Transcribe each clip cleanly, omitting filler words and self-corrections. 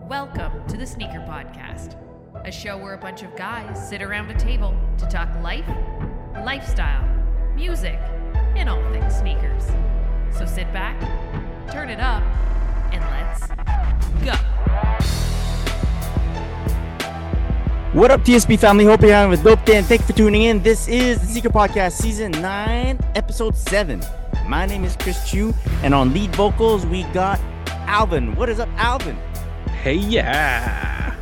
Welcome to the Sneaker Podcast, a show where a bunch of guys sit around a table to talk life, lifestyle, music, and all things sneakers. So sit back, turn it up, and let's go. What up, TSP family? Hope you're having a dope day, and thank you for tuning in. This is the Sneaker Podcast, Season 9, Episode 7. My name is Chris Chu, and on lead vocals, we got Alvin. What is up, Alvin? Hey, yeah.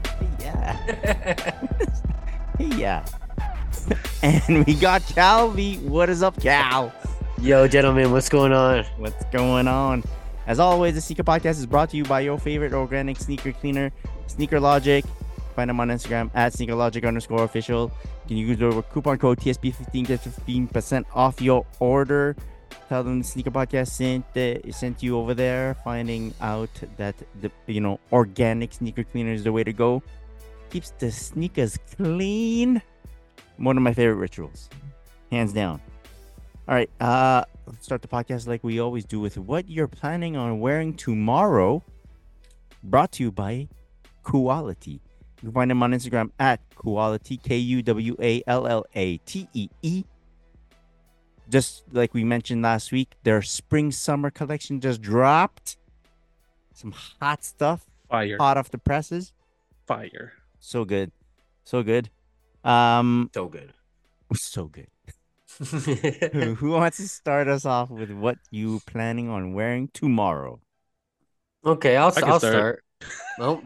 Hey, yeah. And we got Calvi. What is up, Cal? Yo, gentlemen, what's going on? What's going on? As always, the Sneaker Podcast is brought to you by your favorite organic sneaker cleaner, Sneaker Logic. Find them on Instagram at sneakerlogic_official. You can use the coupon code TSP15 to get 15% off your order. Tell them the Sneaker Podcast sent you over there, finding out that the organic sneaker cleaner is the way to go. Keeps the sneakers clean. One of my favorite rituals, hands down. All right, let's start the podcast like we always do with what you're planning on wearing tomorrow. Brought to you by Quality. You can find them on Instagram at Quality, Kuwallatee. Just like we mentioned last week, their spring-summer collection just dropped. Some hot stuff. Fire. Hot off the presses. Fire. So good. So good. So good. So good. Who wants to start us off with what you planning on wearing tomorrow? Okay, I'll can start. Oh.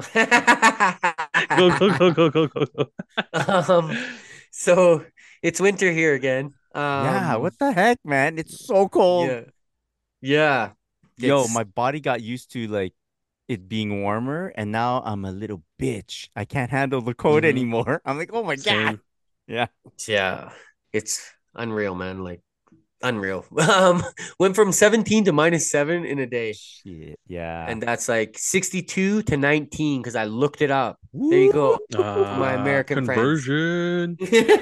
Go. So it's winter here again. Yeah, what the heck, man? It's so cold. Yeah. Yo, my body got used to like it being warmer, and now I'm a little bitch. I can't handle the cold anymore. I'm like, oh my God. Yeah. It's unreal, man. Like unreal. Went from 17 to -7 in a day. Shit. Yeah. And that's like 62 to 19 because I looked it up. There you go. My American conversion.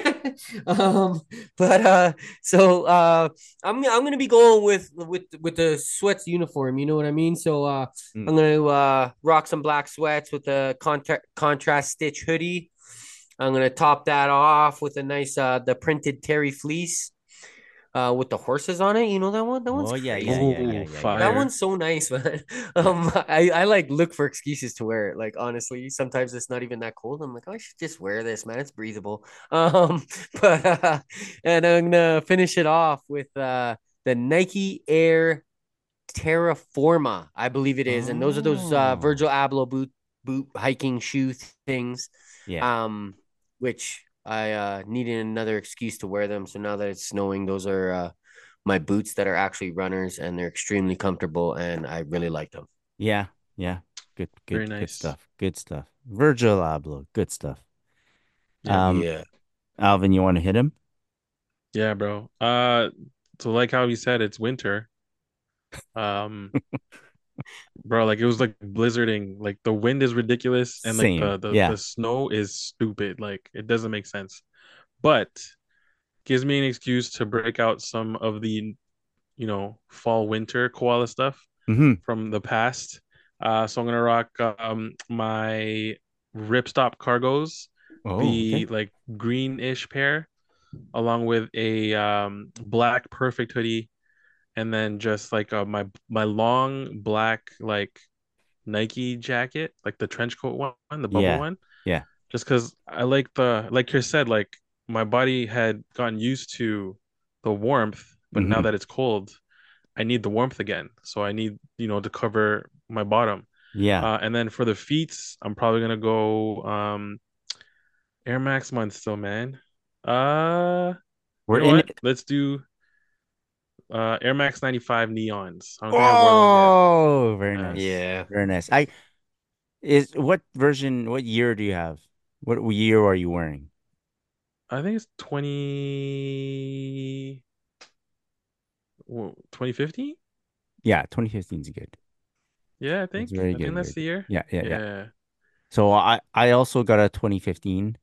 So I'm gonna be going with the sweats uniform. You know what I mean? So I'm gonna rock some black sweats with a contrast stitch hoodie. I'm gonna top that off with a nice the printed terry fleece. With the horses on it, you know that one? That one's yeah. Fire. That one's so nice, man. I like look for excuses to wear it. Like honestly, sometimes it's not even that cold. I'm like, oh, I should just wear this, man. It's breathable. And I'm gonna finish it off with the Nike Air Terraforma, I believe it is, and those are those Virgil Abloh boot hiking shoe things. Yeah. Which I needed another excuse to wear them. So now that it's snowing, those are my boots that are actually runners, and they're extremely comfortable, and I really like them. Yeah. Good. Very nice. Good stuff. Virgil Abloh. Good stuff. Yeah. Alvin, you want to hit him? Yeah, bro. So like how you said, it's winter. Bro, like it was like blizzarding. Like the wind is ridiculous, and like Same. the snow is stupid. Like it doesn't make sense, but gives me an excuse to break out some of the fall winter koala stuff from the past. So I'm gonna rock my Ripstop cargos, like greenish pair, along with a black perfect hoodie. And then just like my long black like Nike jacket, like the trench coat one, the bubble one. Yeah. Just because I like like Chris said, like my body had gotten used to the warmth, but now that it's cold, I need the warmth again. So I need, to cover my bottom. Yeah. And then for the feet, I'm probably gonna go Air Max month still, man. We're in it. Let's do Air Max 95 neons. Oh, very nice. Yeah. Very nice. What year do you have? What year are you wearing? I think it's 2015? Yeah, 2015 is good. Yeah, I think. It's very I think good, that's the year. Yeah. So I also got a 2015.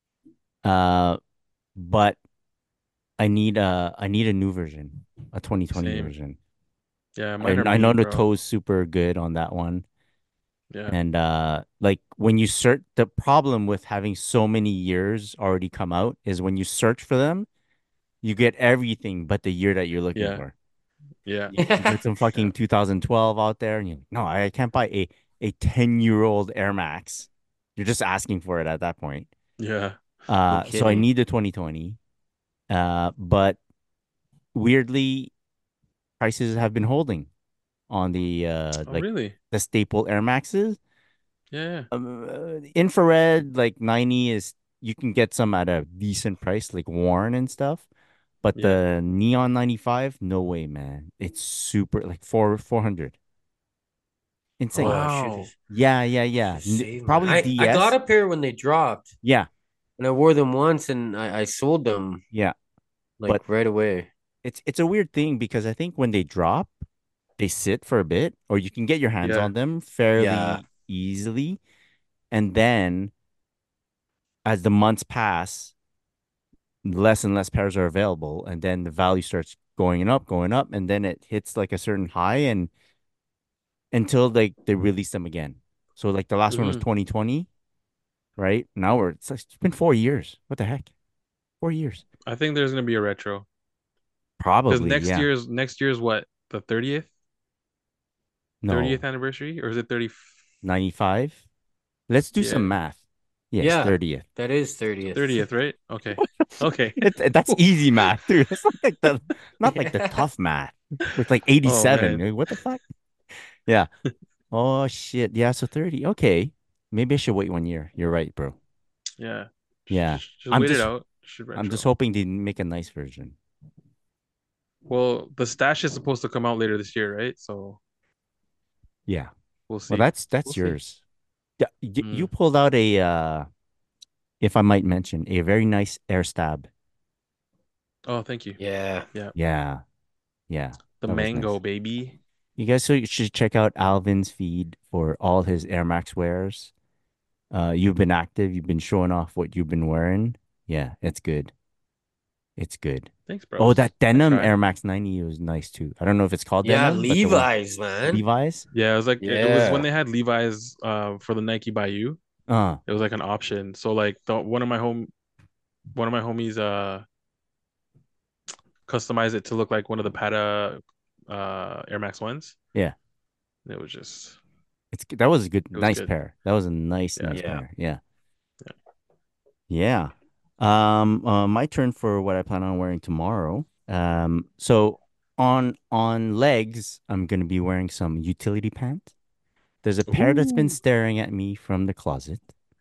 But I need a new version, a 2020 Same. version. Yeah, I know the toe's super good on that one. Yeah. And like when you search, the problem with having so many years already come out is when you search for them, you get everything but the year that you're looking Yeah. for. Yeah. You get some Yeah. fucking 2012 out there, and you're like, no, I can't buy a 10-year-old Air Max. You're just asking for it at that point. Yeah. No So I kidding. need the 2020. But weirdly, prices have been holding on the Oh, like really? the staple Air Maxes. Yeah. Infrared like 90 is you can get some at a decent price, like Warren and stuff. But Yeah. the Neon 95, no way, man. It's super like 400. Insane. Oh Wow. shoot. Yeah, yeah, I yeah. should save mine. Probably I got DS. a pair when they dropped, Yeah, and I wore them once, and I sold them yeah. But like right away. it's a weird thing because I think when they drop, they sit for a bit, or you can get your hands Yeah. on them Yeah. fairly easily. And then as the months pass, less and less pairs are available, and then the value starts going up, and then it hits like a certain high and until they release them again. So like the last one was Hmm. 2020, right? Now it's been 4 years. What the heck? 4 years. I think there's gonna be a retro because Probably, yeah. next year's what, the 30th No, anniversary, or is it 30? 95. Let's do some Yeah, math. Yes, Yeah, 30th. that is 30th. 30th, right? Okay. Okay. That's easy math, dude. It's not like the Yeah. tough math with like Oh 87. man. Like, what the fuck? Yeah. Oh shit. Yeah, so 30. Okay. Maybe I should wait 1 year. You're right, bro. Yeah. Yeah. Just I'm wait it just out. Should I'm just retro. hoping they make a nice version. Well, the stash is supposed to come out later this year, right? So Yeah. we'll Well, see. that's We'll see. yours. Yeah, you Mm. pulled out a if I might mention, a very nice air stab. Oh, thank you. Yeah. Yeah. Yeah. Yeah. The That was mango, nice. baby. You guys should check out Alvin's feed for all his Air Max wears. You've been active, you've been showing off what you've been wearing. Yeah, it's good. It's good. Thanks, Oh, bros. that I denim try. Air Max 90 was nice too. I don't know if it's called Yeah, denim, but the one Levi's, man. Levi's. Yeah, it was like it was when Yeah. they had Levi's for the Nike Bayou. Uh, It was like an option. So like the one of my homies customized it to look like one of the Pata Air Max ones. yeah. It was just That was a good, it was nice good. pair. That was a nice, Yeah. nice Yeah. pair. Yeah. Yeah. Yeah. My turn for what I plan on wearing tomorrow. So on legs, I'm gonna be wearing some utility pants. There's a pair that's been Ooh. staring at me from the closet.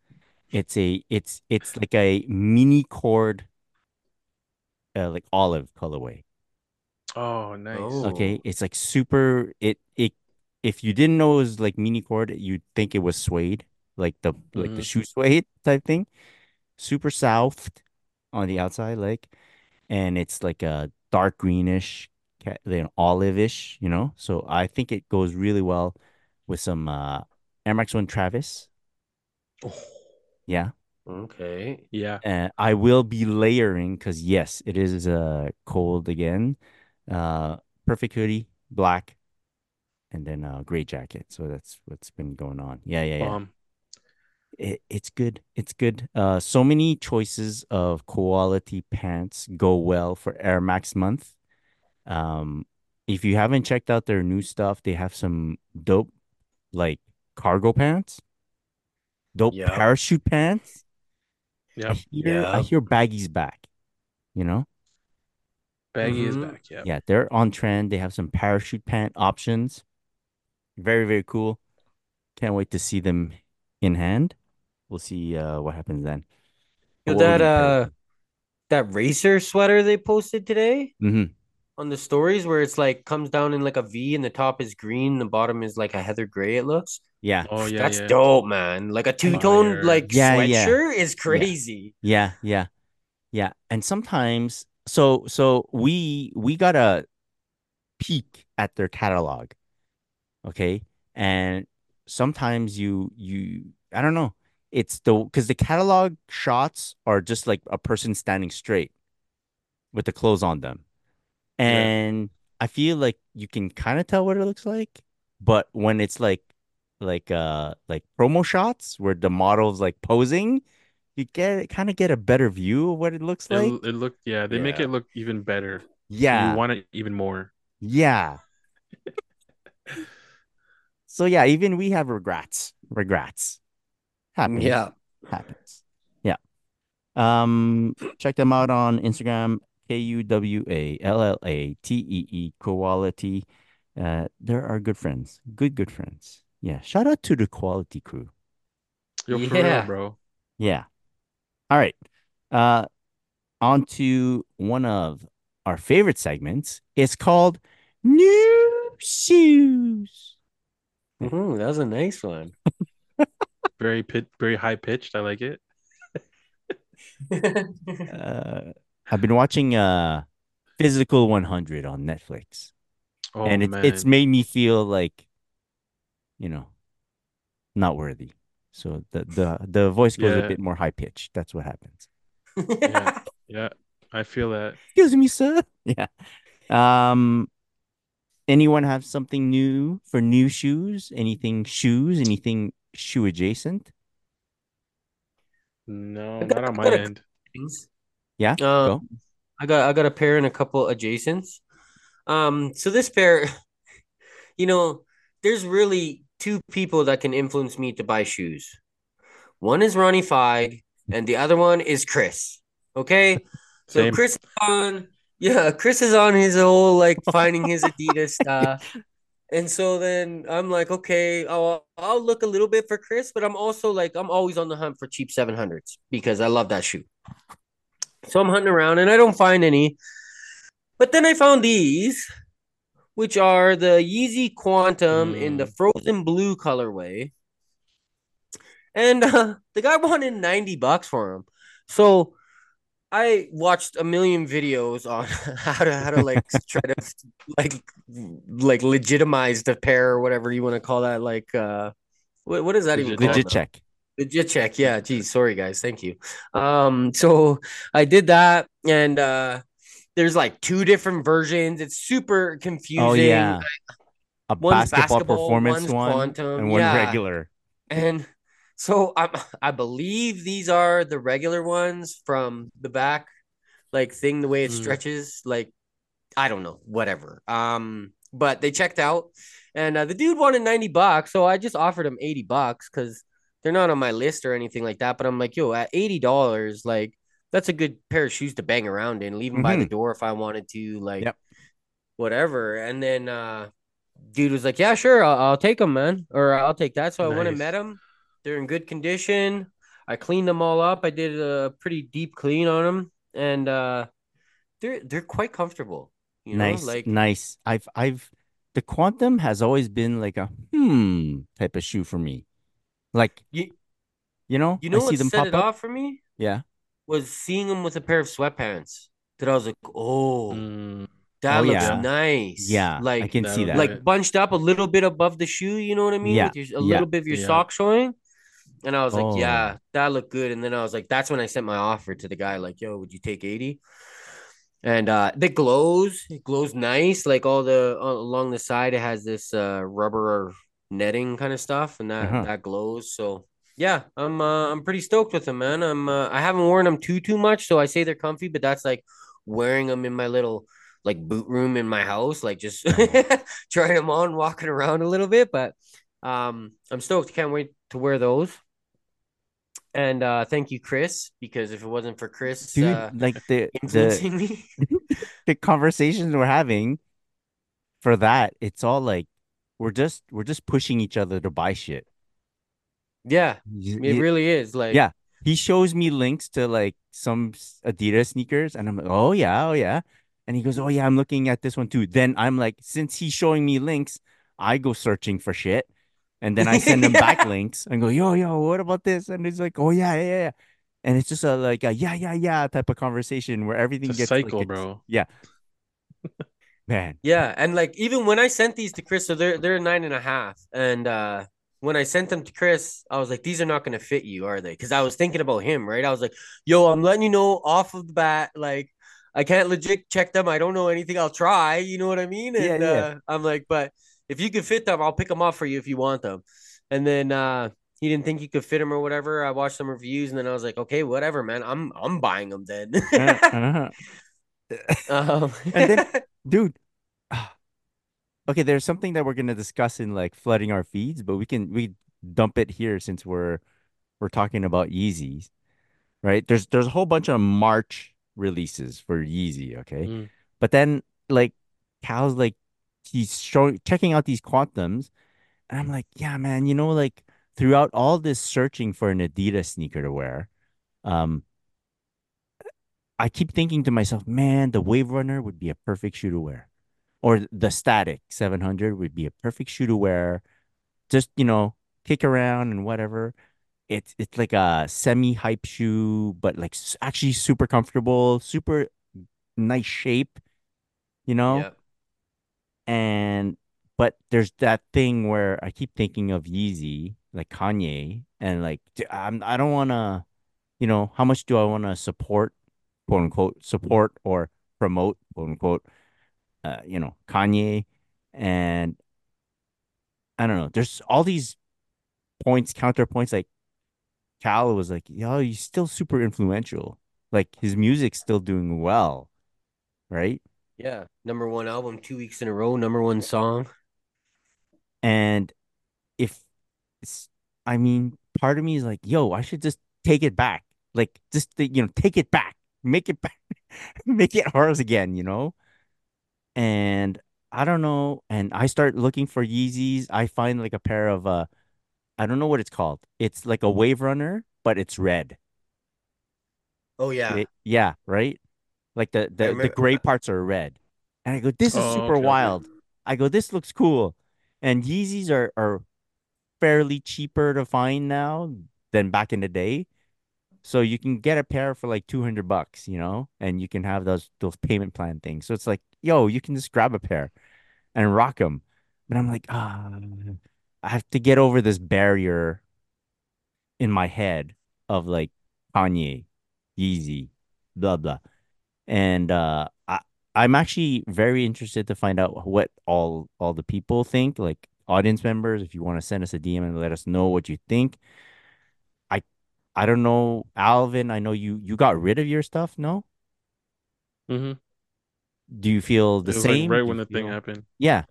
It's like a mini cord, like olive colorway. Oh, nice. Okay, Oh. it's like super. It if you didn't know it was like mini cord, you'd think it was suede, like the Hmm. shoe suede type thing. Super soft on the outside, like, and it's like a dark greenish, olive-ish, So I think it goes really well with some Air Max One Travis. Oh, Yeah. Okay. yeah. I will be layering because yes, it is cold again. Uh, Perfect hoodie, black, and then gray jacket. So that's what's been going on. Yeah, yeah, yeah. Bomb. It's good. It's good. So many choices of quality pants go well for Air Max month. Um, if you haven't checked out their new stuff, they have some dope like cargo pants, dope Yep. parachute pants. I Yep. hear I Yep. hear baggy's back, you know? Baggy is Mm-hmm. back. Yep. Yeah, they're on trend. They have some parachute pant options. Very, very cool. Can't wait to see them in hand. We'll see what happens then. Yo, What that do you pair? that racer sweater they posted today Mm-hmm. on the stories where it's like comes down in like a V and the top is green, the bottom is like a heather gray, it looks. Yeah. Oh yeah, That's yeah. dope, man. Like a And two-tone Fire. like yeah, yeah, sweatshirt is yeah, crazy. yeah, yeah, yeah. And sometimes, so we got a peek at their catalog, okay? And sometimes I don't know. It's because the catalog shots are just like a person standing straight with the clothes on them. Yeah. And I feel like you can kind of tell what it looks like, but when it's like like promo shots where the model's like posing, you get a better view of what it looks like. It looked, yeah, they make Yeah. it look even better. So you Yeah. want it even more. Yeah. So yeah, even we have regrets. Regrets. Happens. Yeah. Happens. Yeah. Check them out on Instagram, KUWALLATEE Quality. There are good friends. Good friends. Yeah. Shout out to the quality crew. Yo, for real, Yeah. bro. Yeah. All right. Uh, on to one of our favorite segments. It's called New Shoes. Ooh, that was a nice one. Very high pitched. I like it. Uh, I've been watching Physical 100 on Netflix, Oh and it's man. made me feel like, you know, not worthy. So the voice goes a Yeah, bit more high pitched. That's what happens. yeah, yeah. I feel that. Excuse me, sir. Yeah. Um, anyone have something new for new shoes? Anything shoes? Anything shoe adjacent? No, I got, not on I my got a couple end. things. Yeah, Um, go. I got a pair and a couple adjacents. So this pair, you know, there's really two people that can influence me to buy shoes. One is Ronnie Feig, and the other one is Chris. Okay, so Same. Chris is on his whole like finding his Adidas stuff. And so then I'm like, okay, I'll look a little bit for Chris, but I'm also like, I'm always on the hunt for cheap 700s because I love that shoe. So I'm hunting around and I don't find any. But then I found these, which are the Yeezy Quantum in the Mm, frozen blue colorway. And the guy wanted $90 for them. So I watched a million videos on how to like try to like like legitimize the pair or whatever you want to call that. Like what is that even legit called check. Legit now? check. Legit check. Yeah, geez, sorry guys. Thank you. So I did that and there's like two different versions. It's super Oh confusing. yeah, a One's basketball basketball, performance one's one quantum. and one Yeah. regular. And so I believe these are the regular ones from the back, like thing, the way it Mm, stretches. Like, I don't know, whatever. But they checked out and the dude wanted $90. So I just offered him $80 because they're not on my list or anything like that. But I'm like, yo, at $80, like, that's a good pair of shoes to bang around in, leave them by the Mm-hmm. door if I wanted to, like, Yep. whatever. And then dude was like, "Yeah, sure, I'll take them, man, or I'll take that." So I went and met nice. them. They're in good condition. I cleaned them all up. I did a pretty deep clean on them, and they're quite comfortable. You know, Nice, like nice. The Quantum has always been like a type of shoe for me. Like, you you I know see what them set pop it up. off for me Yeah. was seeing them with a pair of sweatpants. That I was like, oh, Mm, Oh that looks yeah, yeah. nice. Yeah, I can see that'll do that. it. Bunched up a little bit above the shoe. You know what I mean? Yeah. With your a Yeah. little bit of your Yeah. sock showing. And I was like, Oh. yeah, that looked good. And then I was like, that's when I sent my offer to the guy, like, yo, would you take 80? And it glows nice. Like all the along the side, it has this rubber netting kind of stuff, and that Uh-huh. that glows. So yeah, I'm pretty stoked with them, man. I haven't worn them too much, so I say they're comfy, but that's like wearing them in my little like boot room in my house, like just trying them on, walking around a little bit. But I'm stoked. Can't wait to wear those. And thank you, Chris, because if it wasn't for Chris Dude, like the influencing me, the conversations we're having for that, it's all like we're just pushing each other to buy shit. yeah, it really is. Like, Yeah. He shows me links to like some Adidas sneakers, and I'm like, oh yeah, oh yeah. And he goes, oh yeah, I'm looking at this one too. Then I'm like, since he's showing me links, I go searching for shit. And then I send him back yeah, links and go, yo, what about this? And he's like, oh yeah. And it's just a like a yeah type of conversation where It's a everything gets like cycle, it's bro. yeah, man. yeah, and like even when I sent these to Chris, so they're 9.5, and when I sent them to Chris, I was like, these are not gonna fit you, are they? Because I was thinking about him, right? I was like, yo, I'm letting you know off of the bat, like. I can't legit check them. I don't know anything. I'll try. You know what I mean? Yeah, And yeah. I'm like, but if you can fit them, I'll pick them up for you if you want them. and then he didn't think he could fit them or whatever. I watched some reviews, and then I was like, okay, whatever, man. I'm buying them then. Uh-huh. um, And then, dude, okay, there's something that we're gonna discuss in like flooding our feeds, but we dump it here since we're talking about Yeezys, right? There's a whole bunch of March releases for Yeezy, okay? Mm. But then like Cal's like he's showing checking out these quantums, and I'm like, yeah, man, like throughout all this searching for an Adidas sneaker to wear, um, I keep thinking to myself, man, the Wave Runner would be a perfect shoe to wear. Or the Static 700 would be a perfect shoe to wear. Just, kick around and whatever. It's like a semi-hype shoe, but like actually super comfortable, super nice shape, you know? yeah, And but there's that thing where I keep thinking of Yeezy, like Kanye, and like I don't want to, how much do I want to support, quote unquote, support or promote, quote unquote, Kanye, and I don't know. There's all these points, counterpoints. Like Cal was like, yo, he's still super influential. Like his music's still doing well, right? yeah. Number one album 2 weeks in a row. Number one song. And if it's, I mean, part of me is like, yo, I should just take it back. Like just take it back, make it back, make it ours again, And I don't know. And I start looking for Yeezys. I find like a pair of I don't know what it's called. It's like a Wave Runner, but it's red. Oh yeah, Yeah, right? Like the I the the remember. gray parts are red. And I go, this is Oh, super okay, okay. wild. I go, this looks cool. And Yeezys are fairly cheaper to find now than back in the day. So you can get a pair for like $200, and you can have those payment plan things. So it's like, yo, you can just grab a pair and rock them. But I'm like, I have to get over this barrier in my head of like Kanye, Yeezy, blah blah. And I'm actually very interested to find out what all the people think, like audience members. If you want to send us a DM and let us know what you think. I I don't know, Alvin. I know you got rid of your stuff. No, Hmm. do you feel the It was like same? right Do you when the thing feel? happened. Yeah,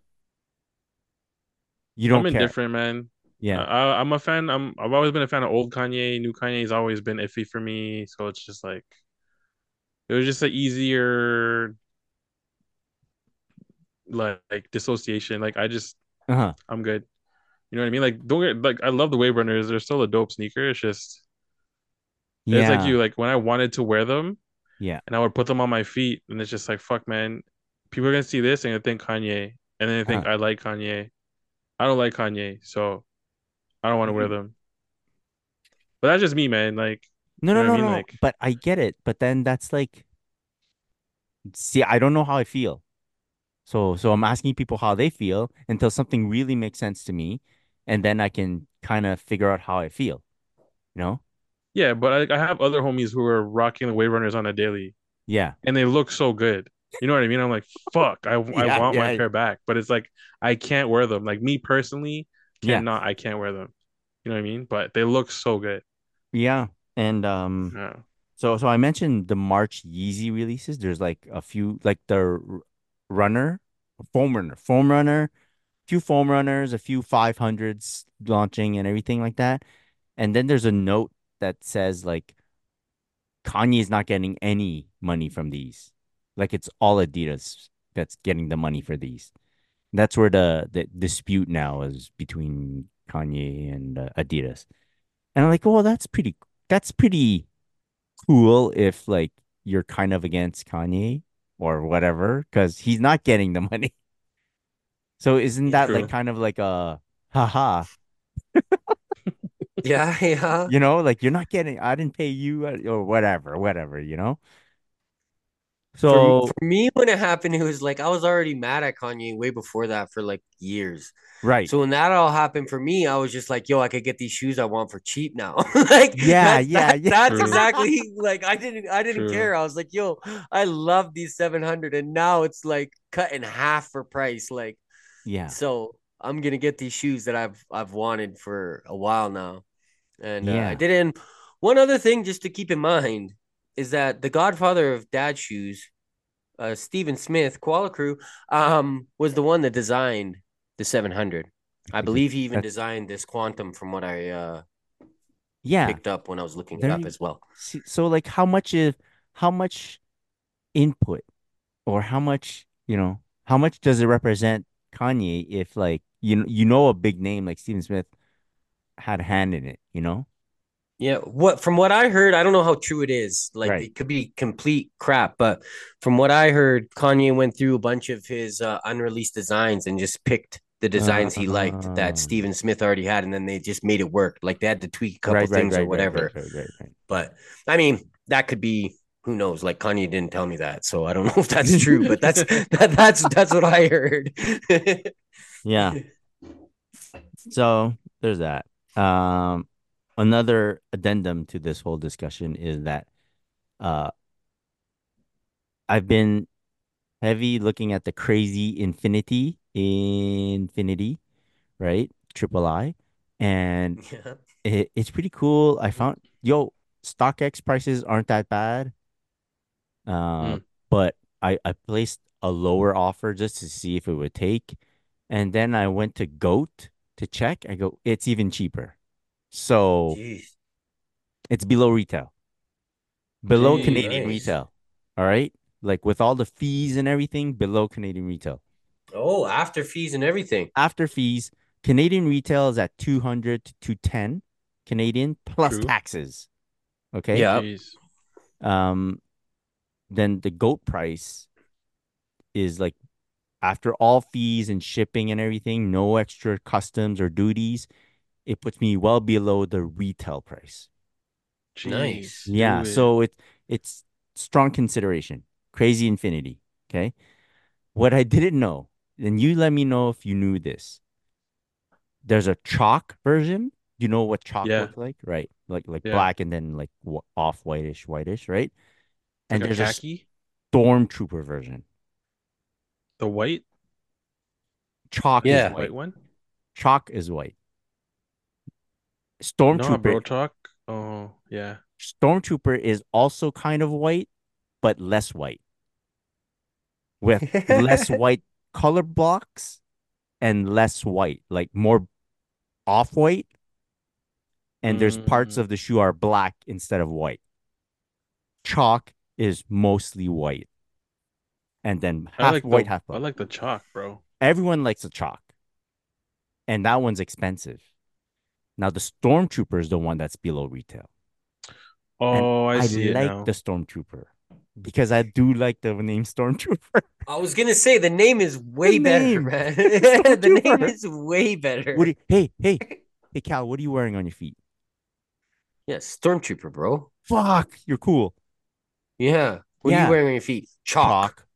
you I'm don't care. indifferent, man. Yeah. I'm a fan. I've always been a fan of old Kanye. New Kanye's always been iffy for me. So it's just like it was just an easier like dissociation. Like Uh-huh. I'm good. You know what I mean? Like don't get like I love the Wave Runners. They're still a dope sneaker. It's like Yeah. you like when I wanted to wear them Yeah. and I would put them on my feet and it's just like fuck man. People are gonna see this and they think Kanye and then they think Uh-huh. I like Kanye. I don't like Kanye, so I don't want to wear Mhm. them. But that's just me, man. Like No, you no, know what I no, mean? no. Like But I get it. But then that's like, see, I don't know how I feel. So I'm asking people how they feel until something really makes sense to me, and then I can kind of figure out how I feel, you know? yeah, but I have other homies who are rocking the Wave Runners on a daily Yeah. and they look so good. You know what I mean? I'm like, fuck, I Yeah, want my yeah, pair back, but it's like I can't wear them. Like me personally, yeah. I can't wear them. You know what I mean? But they look so good. Yeah. And Yeah. so I mentioned the March Yeezy releases. There's like a few like the runner, foam runner, few foam runners, a few 500s launching and everything like that. And then there's a note that says like Kanye is not getting any money from these. Like it's all Adidas that's getting the money for these. That's where the dispute now is between Kanye and Adidas. And I'm like, well, that's pretty cool if like you're kind of against Kanye or whatever, because he's not getting the money. So isn't that Yeah, like True. kind of like a haha, yeah, yeah. like you're not getting, I didn't pay you or whatever. For So me, when it happened, it was like I was already mad at Kanye way before that for like years. right. So when that all happened for me, I was just like, "Yo, I could get these shoes I want for cheap now." Like Yeah, that's yeah, yeah. that's True. exactly like I didn't True. care. I was like, "Yo, I love these 700," and now it's like cut in half for price. Like Yeah. so. I'm gonna get these shoes that I've wanted for a while now, and I Yeah. didn't. One other thing, just to keep in mind, is that the godfather of dad shoes, Stephen Smith, Koala Crew, was the one that designed the 700. I Okay, believe he even that's designed this Quantum, from what I yeah. picked up when I was looking it There up you as well. see. So like, how much input or how much does it represent Kanye if like a big name like Steven Smith had a hand in it, you know? Yeah, what from what I heard, I don't know how true it is. Like Right. it could be complete crap, but from what I heard, Kanye went through a bunch of his unreleased designs and just picked the designs he liked that Uh, Steven Smith already had, and then they just made it work. Like they had to tweak a couple right, right, things or right, right, right, whatever. right, right, right. But I mean, that could be, who knows? Like Kanye didn't tell me that, so I don't know if that's true. But that's what I heard. Yeah. So there's that. Another addendum to this whole discussion is that uh I've been heavy looking at the crazy infinity, right? Triple I. And Yeah. it's pretty cool. I found StockX prices aren't that bad. Uh, Mm. but I placed a lower offer just to see if it would take. And then I went to GOAT to check. I go, it's even cheaper. So Jeez. it's below retail, below Oh, Canadian Jeez. nice. retail. All right. Like with all the fees and everything, below Canadian retail. Oh, after fees and everything. After fees, Canadian retail is at 200 to 210 Canadian plus True. taxes. Okay. Yeah. Jeez. Um, then the GOAT price is like after all fees and shipping and everything, no extra customs or duties, it puts me well below the retail price. Jeez. Nice. Yeah, Stupid. so it's strong consideration. Crazy Infinity. Okay. What I didn't know, and you let me know if you knew this. There's a chalk version. You know what chalk Yeah. looks like, right? Like Yeah. black and then like off whitish, right? Like And a there's a khaki. stormtrooper version. The white. Chalk is The Yeah. white white. one. Chalk is white. Nah, Stormtrooper bro. Chalk. Oh yeah. Stormtrooper is also kind of white, but less white, with less white color blocks and less white, like more off white. And there's parts Mm. of the shoe are black instead of white. Chalk is mostly white, and then I half like white, the half I black. like the chalk, bro. Everyone likes a chalk, and that one's expensive. Now the Stormtrooper is the one that's below retail, and Oh, I I see it like the now. Stormtrooper because I do like the name Stormtrooper. I was gonna say the name is The way better, name man. The name Stormtrooper. is way What? better. Hey, Cal. What are you wearing on your feet? Yes, Stormtrooper, bro. Fuck, you're cool. Yeah. What are you Yeah, wearing on your feet? Chalk. chalk.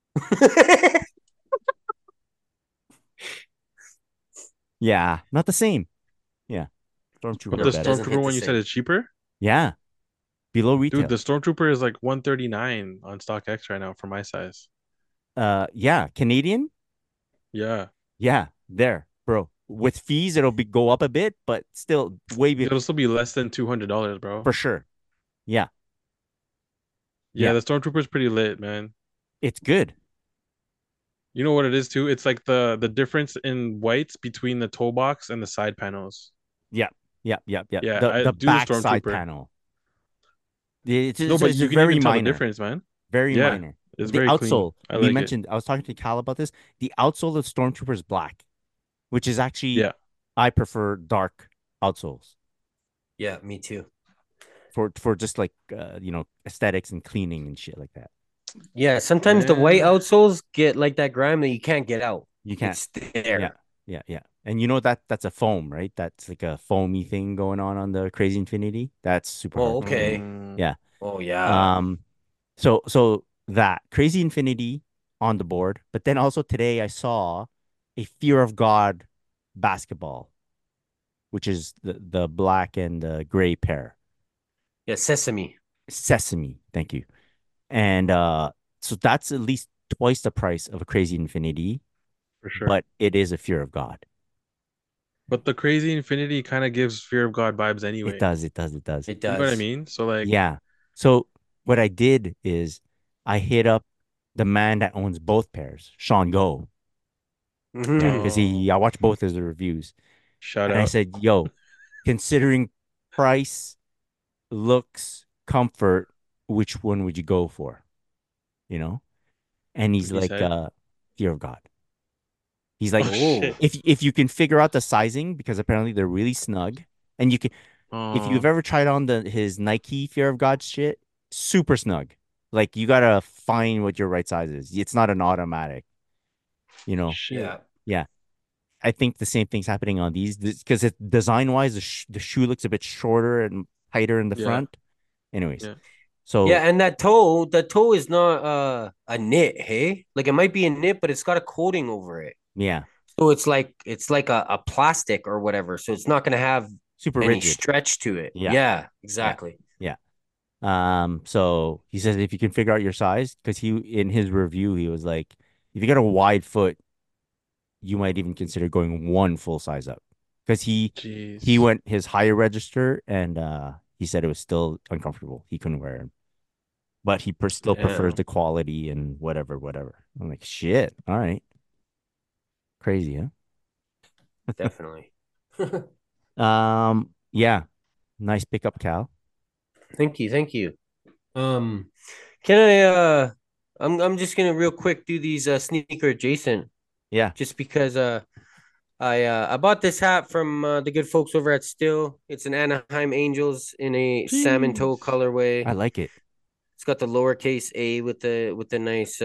Yeah, not the same. Yeah, But Stormtrooper the No, it better. doesn't Stormtrooper hit the one you said same. is cheaper? Yeah, below Dude, retail. the Stormtrooper is like 139 on StockX right now for my size. Yeah, Canadian. Yeah. Yeah, there, bro. With fees, it'll be go up a bit, but still It'll still be less than $200, bro. for sure. Yeah, Yeah, yeah, the Stormtrooper is pretty lit, man. it's good. You know what it is too? It's like the difference in whites between the toe box and the side panels. Yeah, yeah. Yeah, The I the do the back side Stormtrooper. panel. It's No, it's, but it's you a can very even tell the minor, difference, man. very Yeah, minor. it's The very clean. outsole I we like it. mentioned. I was talking to Cal about this. The outsole of Stormtrooper is black, which is actually Yeah. I prefer dark outsoles Yeah, me too. for just like aesthetics and cleaning and shit like that. Yeah, sometimes the white Man. outsoles get like that grime that you can't get out. You can't. It's Yeah, there. yeah. And you know that's a foam, right? That's like a foamy thing going on the Crazy Infinity. That's super hard Oh, to clean. okay. Mm, Yeah. Oh, yeah. Um. So that Crazy Infinity on the board, but then also today I saw a Fear of God basketball, which is the black and the gray pair. Yeah, sesame. Sesame. Thank you. And so that's at least twice the price of a Crazy Infinity, for sure. but it is a Fear of God. But the crazy infinity kind of gives Fear of God vibes It anyway. does. It does. It does. It You know what I does. mean? So like, Yeah. So what I did is I hit up the man that owns both pairs, Sean Go. Yeah, because oh, I watched both his reviews, shout and I out. said, "Yo, considering price, looks, comfort, which one would you go for?" You know, and he's He like, said, "Fear of God." He's like, "Oh shit." Oh, if you can figure out the sizing, because apparently they're really snug, and you can, if you've Oh ever tried on his Nike Fear of God shit, super snug. Like you gotta find what your right size is. It's not an automatic, you know. shit. yeah. Yeah, I think the same thing's happening on these because it design wise, the shoe looks a bit shorter and tighter in the Yeah, front. Anyways, yeah. so Yeah, and that toe is not a knit, hey? Like it might be a knit, but it's got a coating over it. yeah, So it's like a plastic or whatever. So it's not gonna have super any rigid. stretch to it. Yeah, Yeah, yeah, exactly. yeah. So he says if you can figure out your size, because he in his review he was like, if you got a wide foot, you might even consider going one full size up, because he Jeez. went his higher register and he said it was still uncomfortable. He couldn't wear it, but he still prefers Damn, the quality and whatever, whatever. I'm like, shit. All right, crazy, definitely. huh? Yeah, nice pickup, Cal. Thank you, thank you. Um, can I'm just gonna real quick do these sneaker adjacent Yeah, just because I bought this hat from the good folks over at Still. It's an Anaheim Angels in a salmon toe Jeez. colorway. I like it. It's got the lowercase a with the nice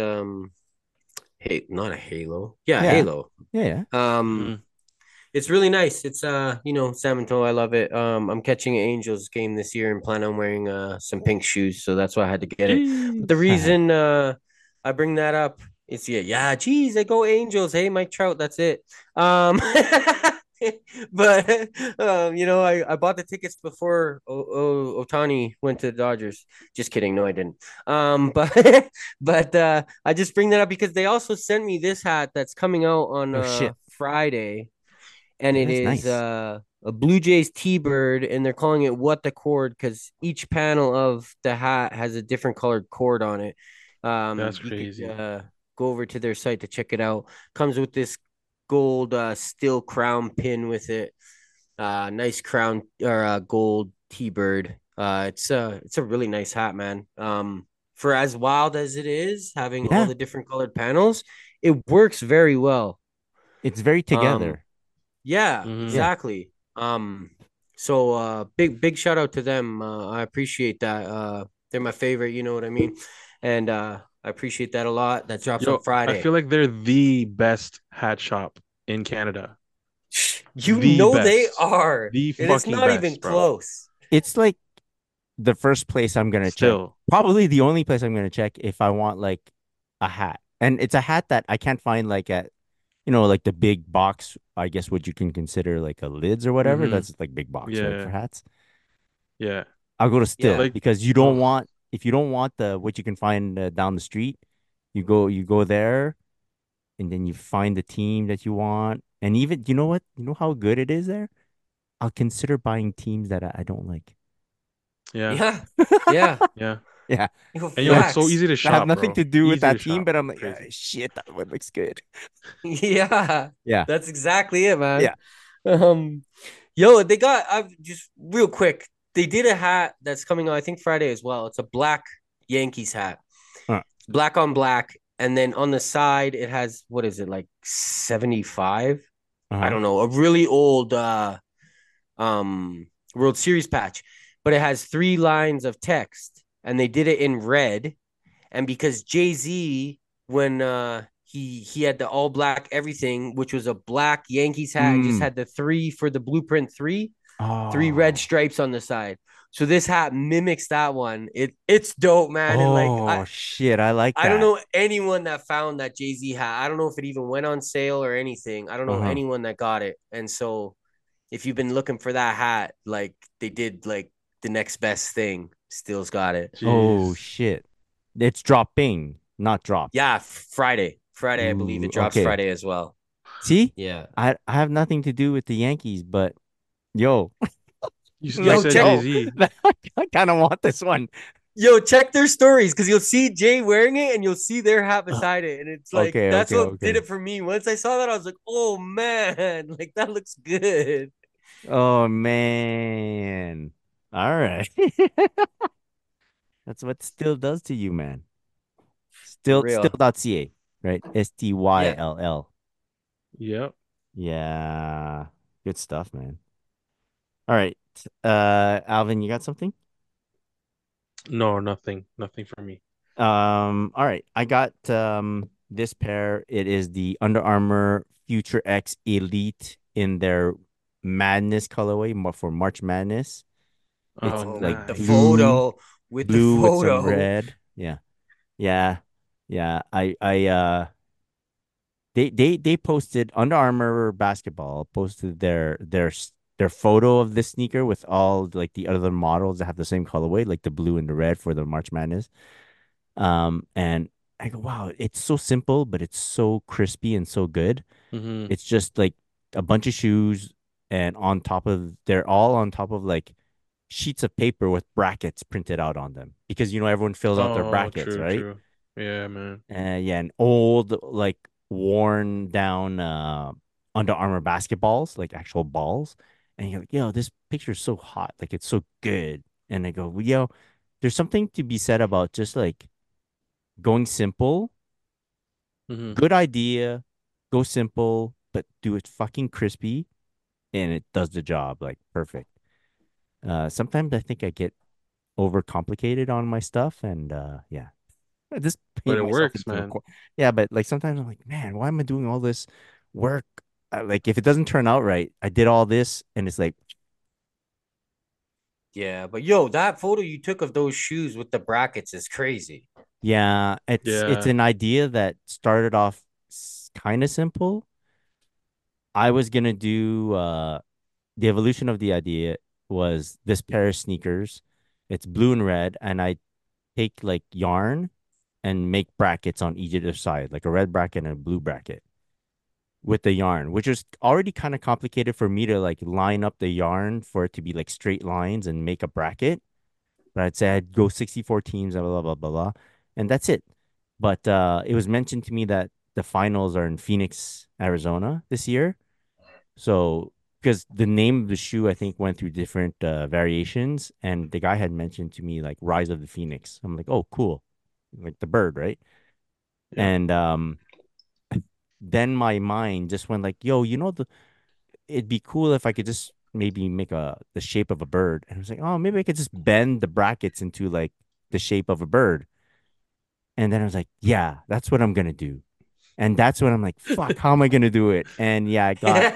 hey, not a halo. Yeah, Yeah, halo. yeah, yeah. Um Mm. it's really nice. It's salmon toe. I love it. I'm catching an Angels game this year and plan on wearing some pink shoes, so that's why I had to get it. But the Jeez. reason I bring that up is yeah, geez, they go Angels. Hey, Mike Trout, that's it. Um but I bought the tickets before Otani went to the Dodgers. Just kidding. No, I didn't. But I just bring that up because they also sent me this hat that's coming out on Oh shit. Friday, and Yeah, it that's is nice. a Blue Jays T-bird, and they're calling it "What the Cord" because each panel of the hat has a different colored cord on it. That's You could crazy. go over to their site to check it out. Comes with this gold steel crown pin with it. Nice crown or gold T-bird. It's a really nice hat, man. For as wild as it is, having all Yeah, the different colored panels, it works very well. it's very Um, together. yeah, Hmm. Yeah, exactly. So big shout out to them. I appreciate that. They're my favorite, you know what I mean? And I appreciate that a lot. That drops on Yo, I Friday. feel like they're the best hat shop in Canada. You The know they best. are, The and it's fucking not even best, bro. close. it's like the first place I'm gonna check. Still. Probably the only place I'm gonna check if I want like a hat. And it's a hat that I can't find like at like the big box, I guess what you can consider like a lids or whatever. Hmm. That's like big box, right? For Yeah. hats. Yeah. I'll go to Still Yeah. Like, because you don't oh, want if you don't want the what you can find down the street, you go there and then you find the team that you want. And even you know what? You know how good it is there? I'll consider buying teams that I don't like. yeah. Yeah. Yeah. Yeah. Yeah. Yo, And yo, it's Like so facts. easy to I have shop, nothing bro. to do with Easy to that team, shop. but I'm like, Crazy. shit, that one looks good. Yeah. Yeah. That's exactly it, man. Yeah. Um, yo, they got I've just real quick. They did a hat that's coming out, I think Friday as well. It's a black Yankees hat. Uh, Black on black. And then on the side, it has what is it, like 75? I uh-huh. don't know, a really old World Series patch, but it has three lines of text, and they did it in red. And because Jay-Z, when he had the all black everything, which was a black Yankees hat, and just Mm. had the three for the blueprint three red Oh. stripes on the side. So this hat mimics that one. It's dope, man. And like Oh shit, I like I don't that. know anyone that found that Jay-Z hat. I don't know if it even went on sale or anything. I don't know Uh-huh. anyone that got it. And so if you've been looking for that hat, like they did like the next best thing, Still's got it. Oh Jeez. shit. It's dropping, not dropped. Yeah, Friday. Friday, I believe Ooh, it drops okay. Friday as well. See, Yeah. I have nothing to do with the Yankees, but yo, You Yo, like, said check. yo, Jay-Z. I kind of want this one. Yo, check their stories because you'll see Jay wearing it and you'll see their hat beside it. And it's like, Okay, that's okay, what did okay. it for me. Once I saw that, I was like, oh man, like that looks good. Oh man. All right. That's what Still does to you, man. For Still real. dot ca, right? Yeah. STYLL. Yep. Yeah. Good stuff, man. All right. Alvin, you got something? No, nothing. Nothing for me. All right. I got this pair. It is the Under Armour Future X Elite in their Madness colorway for March Madness. It's Oh, Oh, like with the blue, nice. photo. With the blue with some photo. red. Yeah. Yeah. Yeah. They posted Under Armour basketball posted their photo of this sneaker with all like the other models that have the same colorway, like the blue and the red for the March Madness. And I go, wow, it's so simple, but it's so crispy and so good. Mm-hmm. It's just like a bunch of shoes, and they're all on top of like sheets of paper with brackets printed out on them because everyone fills out their Oh, brackets, true, right? true. Yeah, man. Yeah, and old like worn down Under Armour basketballs, like actual balls. And you're like, yo, this picture is so hot, like it's so good. And I go, well, yo, there's something to be said about just like going simple. Mm-hmm. Good idea, go simple, but do it fucking crispy, and it does the job like perfect. Sometimes I think I get overcomplicated on my stuff, and yeah, I just But paint it myself works, into a man. corner. Yeah, but like sometimes I'm like, man, why am I doing all this work? Like if it doesn't turn out right, I did all this, and it's like, Yeah, but yo, that photo you took of those shoes with the brackets is crazy. yeah, it's Yeah. an idea that started off kind of simple. I was gonna do the evolution of the idea was this pair of sneakers. It's blue and red, and I take like yarn and make brackets on each other side, like a red bracket and a blue bracket with the yarn, which was already kind of complicated for me to like line up the yarn for it to be like straight lines and make a bracket. But I'd say I'd go 64 teams, blah, blah, blah, blah, blah. And that's it. But it was mentioned to me that the finals are in Phoenix, Arizona this year. So, because the name of the shoe, I think, went through different variations, and the guy had mentioned to me like Rise of the Phoenix. I'm like, oh, cool, like the bird, right? Yeah. And then my mind just went like, yo, it'd be cool if I could just maybe make the shape of a bird. And I was like, oh, maybe I could just bend the brackets into like the shape of a bird. And then I was like, yeah, that's what I'm gonna do. And that's when I'm like, fuck, how am I gonna do it? And yeah,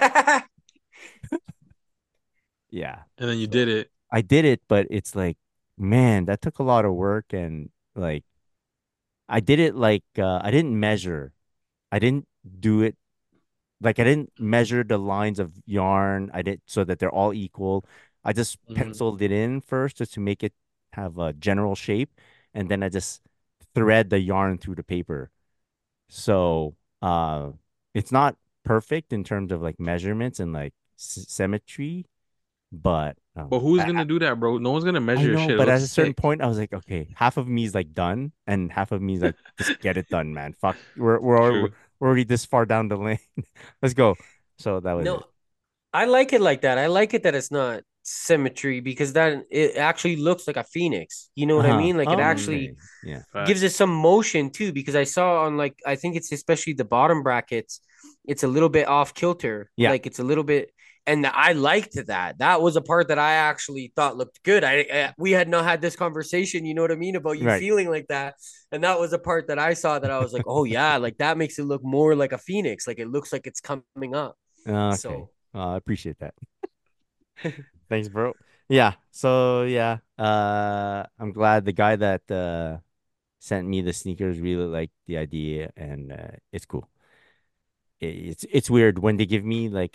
yeah. And then you So did it. I did it, but it's like, man, that took a lot of work, and like I did it like I didn't measure. I didn't do it like I didn't measure the lines of yarn. I did so that they're all equal. I just Mm-hmm. penciled it in first just to make it have a general shape, and then I just thread the yarn through the paper. So, it's not perfect in terms of like measurements and like symmetry, but But who's gonna do that, bro? No one's gonna I measure your know, shit. It but at looks a certain sick. point, I was like, okay, half of me is like done, and half of me is like, just get it done, man. Fuck, True. we're already this far down the lane. Let's go. So that was it. No, I like it like that. I like it that it's not symmetry because then it actually looks like a phoenix. You know what I Uh-huh. mean? Like it Oh, actually okay. Yeah. gives it Facts. some motion too because I saw on like I think it's especially the bottom brackets, it's a little bit off kilter. Yeah. Like it's a little bit and I liked that. That was a part that I actually thought looked good. We had not had this conversation, you know what I mean, about you Right. feeling like that. And that was a part that I saw that I was like, "Oh yeah, like that makes it look more like a phoenix. Like it looks like it's coming up." Okay. So, I appreciate that. Thanks, bro. Yeah. So yeah. I'm glad the guy that sent me the sneakers really liked the idea, and it's cool. It's weird when they give me like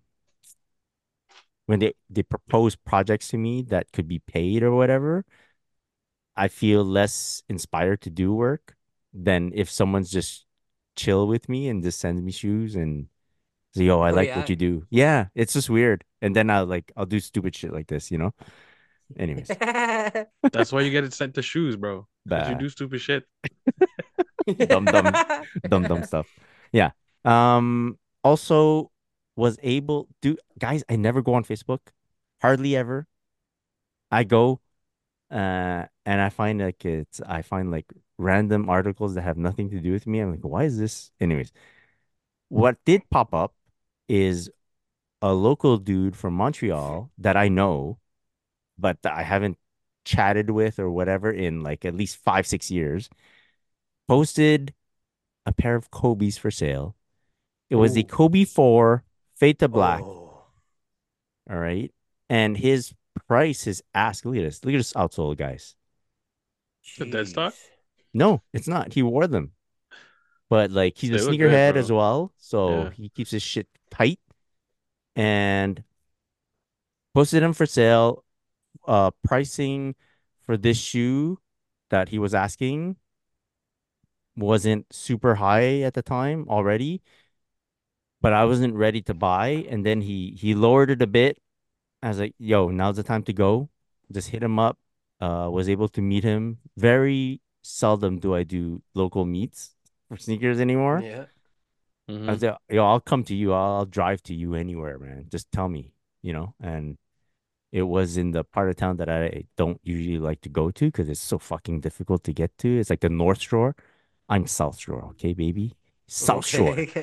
when they propose projects to me that could be paid or whatever, I feel less inspired to do work than if someone's just chill with me and just sends me shoes, and So, yo, I Oh like what yeah. you do. Yeah, it's just weird. And then I'll do stupid shit like this, you know? Anyways, That's why you get it sent to shoes, bro. Because you bah, do stupid shit. dumb, dumb, dumb stuff. Yeah. Also was able do guys, I never go on Facebook. Hardly ever. I go and I find like random articles that have nothing to do with me. I'm like, why is this? Anyways, what did pop up is a local dude from Montreal that I know, but that I haven't chatted with or whatever in like at least 5, 6 years, posted a pair of Kobe's for sale. It was the Oh. Kobe 4 Fade to Black. Oh. All right. And his price is asked. Look at this. Look at this outsole, guys. The dead stock? Jeez. No, it's not. He wore them. But like he's a They look good, sneakerhead as bro. well. So Yeah. he keeps his shit tight and posted them for sale. Pricing for this shoe that he was asking wasn't super high at the time already, but I wasn't ready to buy. And then he lowered it a bit. I was like, yo, now's the time to go. Just hit him up. Was able to meet him. Very seldom do I do local meets for sneakers anymore. Yeah. I Hmm. was like, yo, I'll come to you. I'll drive to you anywhere, man. Just tell me, you know. And it was in the part of town that I don't usually like to go to because it's so fucking difficult to get to. It's like the North Shore. I'm South Shore, okay, baby? South Shore. Okay.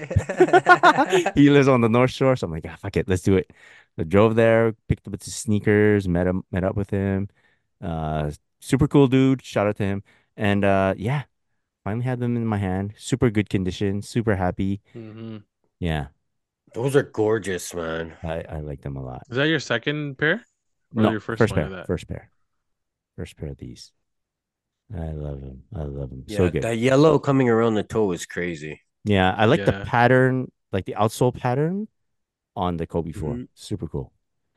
He lives on the North Shore, so I'm like, ah, fuck it, let's do it. I drove there, picked up his sneakers, met up with him. Super cool dude. Shout out to him. And yeah, finally had them in my hand. Super good condition. Super happy. Hmm. Yeah, Those are gorgeous, man. I like them a lot. Is that your second pair or No, your first one of that? first pair of these. I love them. I love them. So Yeah, good. that yellow coming around the toe is crazy. Yeah, I like the Yeah. pattern, like the outsole pattern on the Kobe 4. Mhm. Super cool.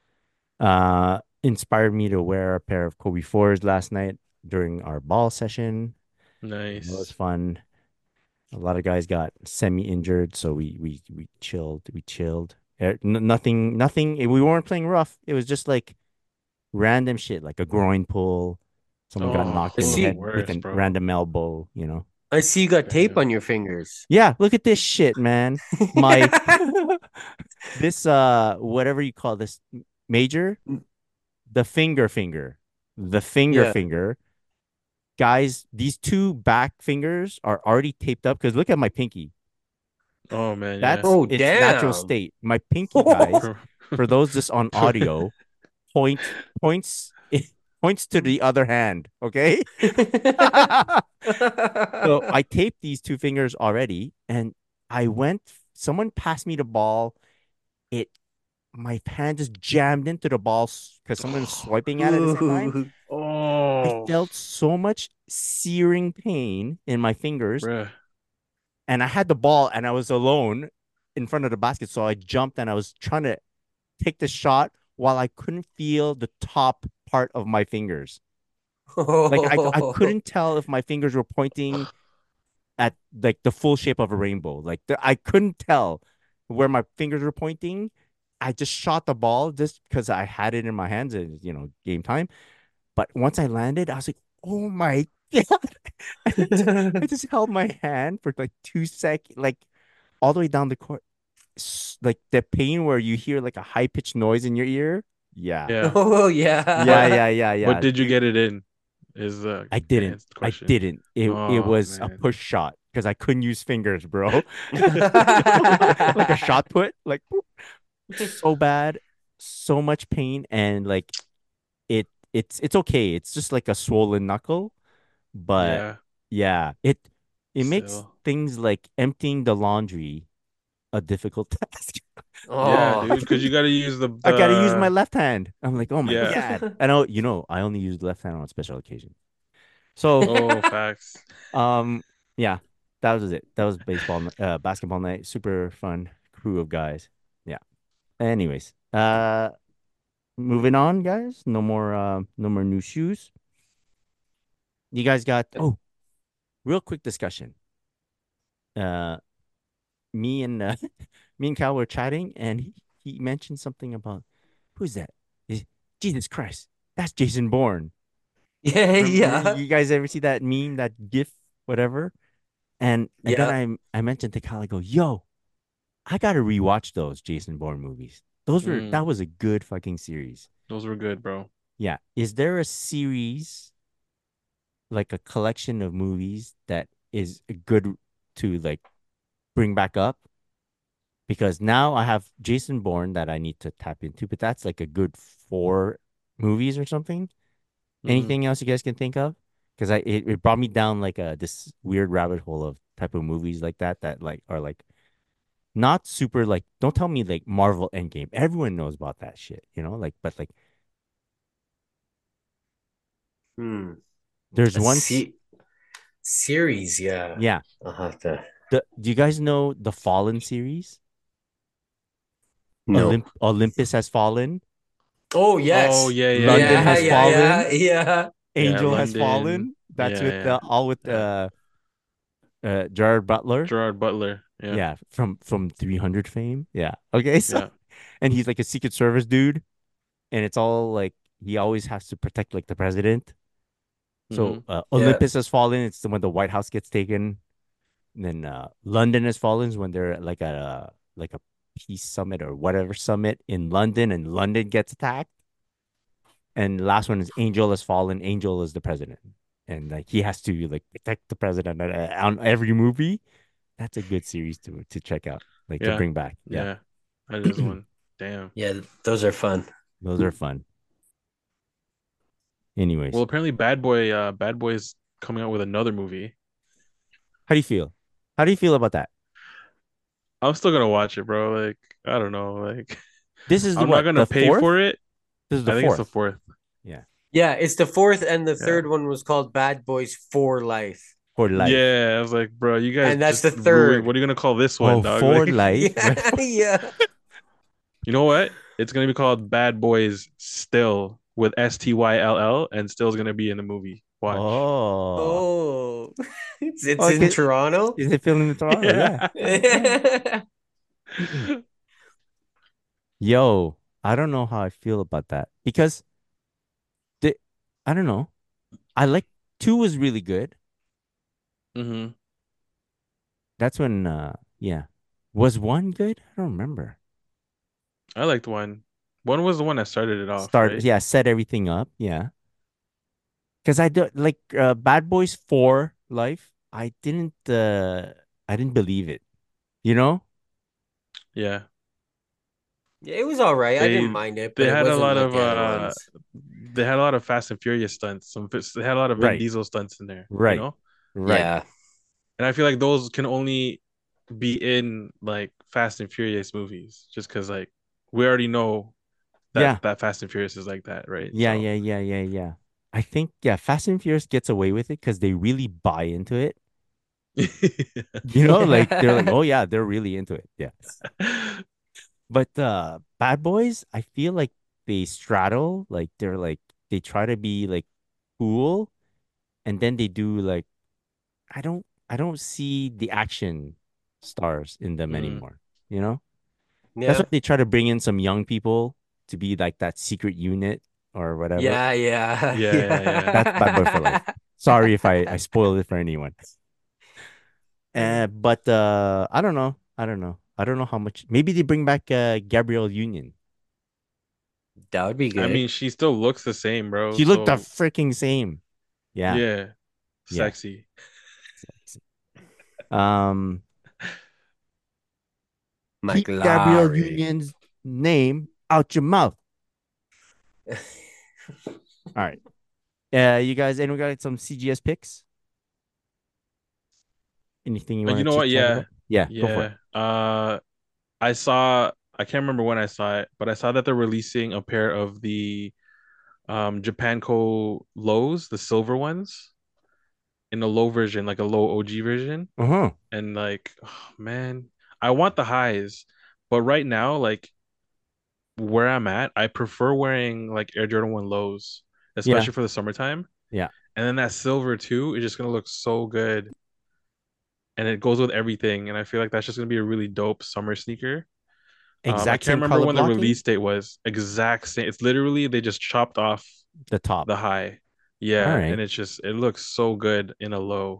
Inspired me to wear a pair of Kobe 4s last night during our ball session. It was Nice. fun. A lot of guys got semi-injured, so we chilled. We chilled. Nothing. We weren't playing rough. It was just like random shit, like a groin pull. Someone got Oh, knocked I in the those are the see. head with worst, a bro. random elbow, you know. I see you got tape Yeah. on your fingers. Yeah, look at this shit, man. My this whatever you call this major, the Yeah. finger. Guys, these two back fingers are already taped up because look at my pinky. Oh man, yeah. That's Oh, its natural damn. state. My pinky, guys, For, for those just on for audio, points points to the other hand. Okay. So I taped these two fingers already, and I went. Someone passed me the ball. It My hand just jammed into the ball because someone was swiping at it at the same time. Ooh. I oh, felt so much searing pain in my fingers, bruh. and I had the ball, and I was alone in front of the basket. So I jumped, and I was trying to take the shot while I couldn't feel the top part of my fingers. Like I couldn't tell if my fingers were pointing at like the full shape of a rainbow. I couldn't tell where my fingers were pointing. I just shot the ball just because I had it in my hands and game time. But once I landed, I was like, oh my God. I just held my hand for like 2 seconds, like all the way down the court. Like the pain where you hear like a high pitched noise in your ear. Yeah. Yeah. Oh Yeah, What yeah. yeah, yeah, what yeah. did you Dude, get it in? Is the I didn't. I question. didn't. It Oh was a man. push shot because I couldn't use fingers, bro. Like a shot put, like so bad, so much pain, and like it's okay. It's just like a swollen knuckle, but Yeah. yeah, it makes Still. things like emptying the laundry a difficult task. Yeah, Oh. dude. Because you got to use I gotta use my the left hand. I'm like, oh my yeah. God. I know, I only use left hand on special occasions. So, Oh, facts. um, yeah, that was it. That was basketball night. Super fun crew of guys. Yeah. Anyways, moving on, guys. No more new shoes. You guys got real quick discussion. Uh, me and me and Cal were chatting, and he mentioned something about who's that? Is Jesus Christ? That's Jason Bourne. Yeah, yeah. You guys ever see that meme, that GIF, whatever? And then Yeah. I mentioned to Cal, I go, yo, I gotta rewatch those Jason Bourne movies. That Mm, was a good fucking series. those were good, bro. Yeah. Is there a series like a collection of movies that is good to like bring back up? Because now I have Jason Bourne that I need to tap into, but that's like a good 4 movies or something. Hmm. Anything else you guys can think of? Because it brought me down like this weird rabbit hole of type of movies like that like are like not super like don't tell me like Marvel Endgame. Everyone knows about that shit, like but like Hmm. there's A once series, yeah. yeah. I'll have to. Do you guys know the Fallen series? No. Olympus Has Fallen, Oh Oh yes. yeah, yeah, London yeah, Yeah, Has yeah, yeah, Fallen, yeah, yeah. yeah. Angel Has London. Fallen. That's Yeah, with yeah, all with yeah. Gerard Butler. Gerard Butler. Yeah, Yeah, from 300 fame. Yeah. Okay, so yeah. and he's like a Secret Service dude, and it's all like he always has to protect like the president. Hmm. So Yeah. Olympus Has Fallen. It's when the White House gets taken. And then London Has Fallen is when they're like at a peace summit or whatever summit in London, and London gets attacked. And the last one is Angel Has Fallen. Angel is the president, and like he has to like protect the president on every movie. That's a good series to check out, like to Yeah, bring back. Yeah, yeah. That is one. Damn. Yeah, those are fun. those are fun. Well, Anyways, apparently, Bad Boy is coming out with another movie. how do you feel? How do you feel about that? I'm still gonna watch it, bro. Like, I don't know. Like, This is the I'm not what? gonna The pay fourth? for it. This is the I think it's the fourth. fourth. Yeah, Yeah, it's the fourth, and the Yeah. third one was called Bad Boys for Life. for life. Yeah, I was like, bro, you guys And that's just the ruined. third. What are you gonna call this one, Oh, dog? for Like, life. Yeah, yeah. you know what? It's gonna be called Bad Boys Still with Styll, and Still's gonna be in the movie. Watch. Oh, Oh, it's in okay. Toronto. Is it filmed in Toronto? Yeah. Yeah. Yeah. Yo, I don't know how I feel about that because the I don't know. I like two was really good. Hmm. That's when yeah. Was one good? I don't remember. I liked one. One was the one that started it off, Start right? yeah, set everything up. Yeah. Because I do like Bad Boys 4 Life. I didn't believe it. You know? Yeah. Yeah, it was all right. I didn't They mind it, they but it had a wasn't lot like of the other ones. they had a lot of Fast and Furious stunts. They had a lot of Vin Right. Diesel stunts in there, you Right. know? Right. Yeah, And I feel like those can only be in like Fast and Furious movies just because like we already know Yeah. that Fast and Furious is like that, right? Yeah, So yeah, yeah, yeah, yeah. I think yeah, Fast and Furious gets away with it because they really buy into it. Like they're like, yeah, oh yeah, they're really into it. Yeah. But Bad Boys, I feel like they straddle, like they're like they try to be like cool, and then they do like I don't see the action stars in them Mm, anymore. You know? That's why yeah, they try to bring in some young people to be like that secret unit or whatever. yeah, yeah, yeah, yeah, yeah. That's Bad Boy for Life. Sorry if I spoiled it for anyone. But I don't know. I don't know. I don't know how much. Maybe they bring back Gabrielle Union. That would be I good. mean, she still looks the same, bro. She looked the So freaking same. Yeah, yeah, yeah. sexy. Um, Mike keep Gabrielle Lowry. Union's name out your mouth. All right. You guys, anyone got some CGS picks? Anything you You want know to what? chat about? Yeah, Yeah, go for it. yeah. I saw. I can't remember when I saw it, but I saw that they're releasing a pair of the Japanco lows, the silver ones, in a low version, like a low OG version. Uh-huh. And like, oh, man, I want the highs, but right now, like where I'm at, I prefer wearing like Air Jordan 1 lows, Yeah, especially for the summertime. yeah. And then that silver too is just gonna look so good. and it goes with everything. And I feel like that's just gonna be a really dope summer sneaker. I Exact can't same remember color when the blocking. release date was. Exact same. It's literally they just chopped off The top. the high. All Yeah, right. and it looks so good in a low.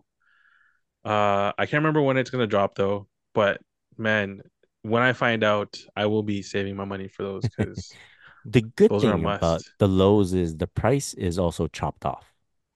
I can't remember when it's gonna drop though, but man, when I find out, I will be saving my money for those because The good those are a thing about must. the lows is the price is also chopped off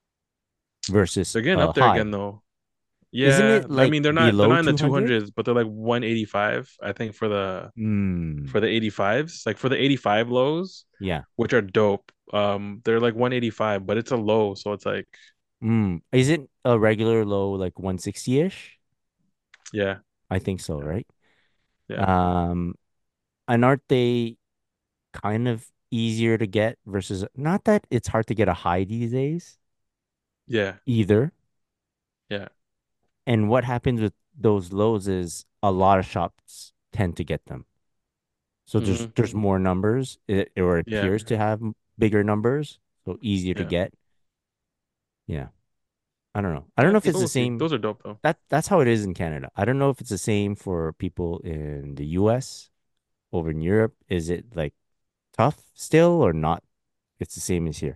versus They're getting a up there high. again though. Isn't Yeah, it I like mean they're below not in the 200? 200s, but they're like 185, I think Hmm. for the 85s. Like for the 85 lows, Yeah. which are dope. They're like 185, but it's a low, so it's like Is it a regular low like 160-ish? yeah, I think so, yeah, right? yeah, Um, and aren't they kind of easier to get versus not that it's hard to get a high these days yeah, either. yeah. And what happens with those lows is a lot of shops tend to get them. So Hmm. there's more numbers, or it Yeah, appears to have bigger numbers, so easier to yeah, get. Yeah. I don't know. I don't yeah. know if So it's the we'll see. same. Those are dope though. That's how it is in Canada. I don't know if it's the same for people in the US. Over in Europe. Is it like tough still or not? It's the same as here.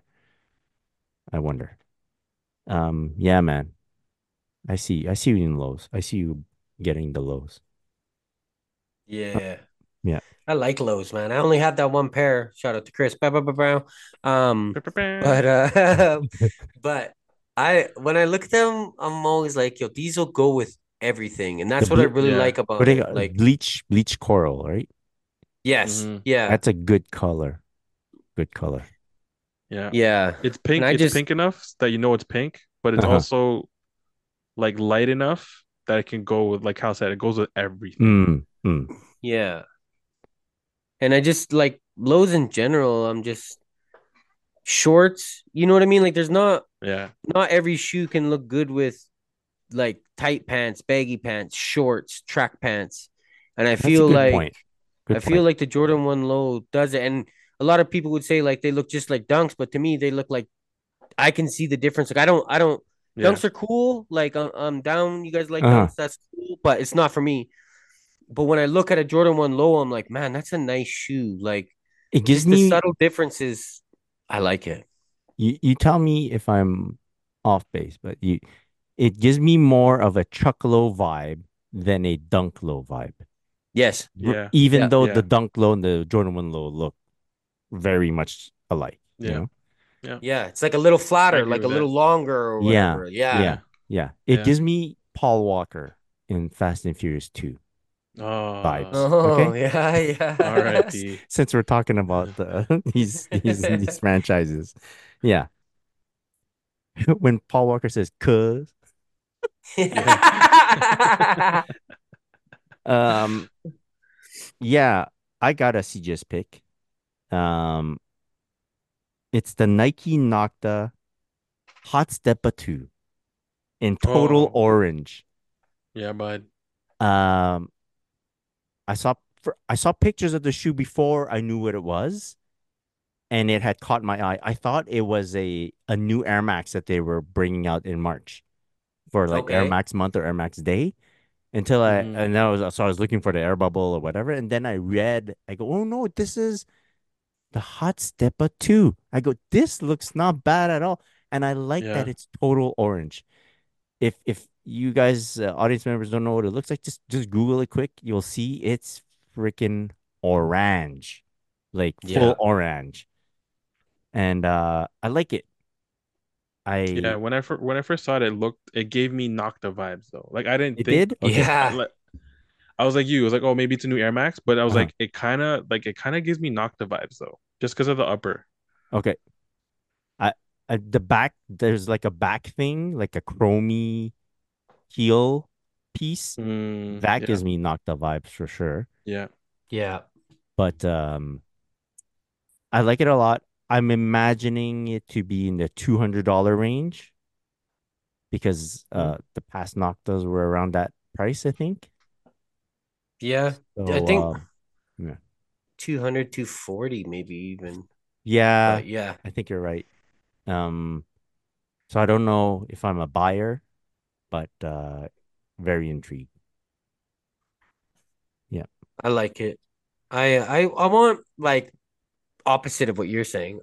I wonder. Yeah, man. I see you in lows. I see you getting the lows. Uh, Yeah. yeah. I like Lowe's, man. I only have that one pair. Shout out to Chris. Bow, bow, bow, bow. Um, but but I when I look at them, I'm always like, yo, these will go with everything, and The that's what I ble really Yeah. like what about they it. got? Like, Bleach coral, right? yes, Hmm. yeah, That's a good color. Good color. Yeah. yeah, It's and pink. I It's just pink enough that you know it's pink, but it's Uh-huh. also like light enough that it can go with, like Hal said, it goes with everything. Mm. yeah, and I just like Lowe's in general. I'm just shorts. You know what I mean? Like, there's Yeah. not every shoe can look good with like tight pants, baggy pants, shorts, track pants. And That's a good point. I Good feel point. like the Jordan 1 low does it. And a lot of people would say like they look just like dunks, but to me they look like I can see the difference. Like I don't Yeah. dunks are cool. Like I'm down. You guys like Uh-huh. dunks, that's cool, but it's not for me. But when I look at a Jordan 1 low, I'm like, man, that's a nice shoe. Like It gives just the me subtle differences. I like it. you tell me if I'm off base, but it gives me more of a Chuck Low vibe than a Dunk Low vibe. Yes. Yeah. Even Yeah. though the Yeah. Dunk Low and the Jordan 1 Low look very much alike, you Yeah. know? Yeah. Yeah. It's like a little I flatter, agree like a with that. little longer or Yeah, whatever. Yeah. yeah, Yeah. yeah. It Yeah. gives me Paul Walker in Fast and Furious 2 vibes. Oh, Okay? yeah, yes. R.I.P. Since we're talking about these franchises. Yeah. When Paul Walker says cuz, Yeah. um yeah, I got a CJS pick. Um it's the Nike Nocta Hot Stepa 2 in total Oh, orange. yeah, bud. Um I saw pictures of the shoe before I knew what it was, and it had caught my eye. I thought it was a new Air Max that they were bringing out in March for like Air Okay. Max month or Air Max day. Hmm. And then I was looking for the air bubble or whatever, and then I go, oh no, this is the Hot Steppa 2. I go, this looks not bad at all, and I like that Yeah. it's total orange. If you guys audience members don't know what it looks like, just Google it quick. You'll see it's freaking orange, like full Yeah. orange, and I like it. Yeah. I When I first saw it, it gave me Nocta vibes though. Like I didn't It think did okay. Yeah. I was like you. I was like, oh, maybe it's a new Air Max, but I was Uh-huh. like, it kind of gives me Nocta vibes though, just because of the upper. Okay. I, the back there's like a back thing, like a chromey heel piece that Yeah. gives me knocked up vibes for sure. Yeah. Yeah. But I like it a lot. I'm imagining it to be in the $200 range because Mhm. the past Noctas were around that price, I think. Yeah. I So think yeah, 200, 240, maybe even. yeah, But yeah. I think you're right. Um, so I don't know if I'm a buyer, but very intrigued. Yeah. I like it. I want like opposite of what you're saying.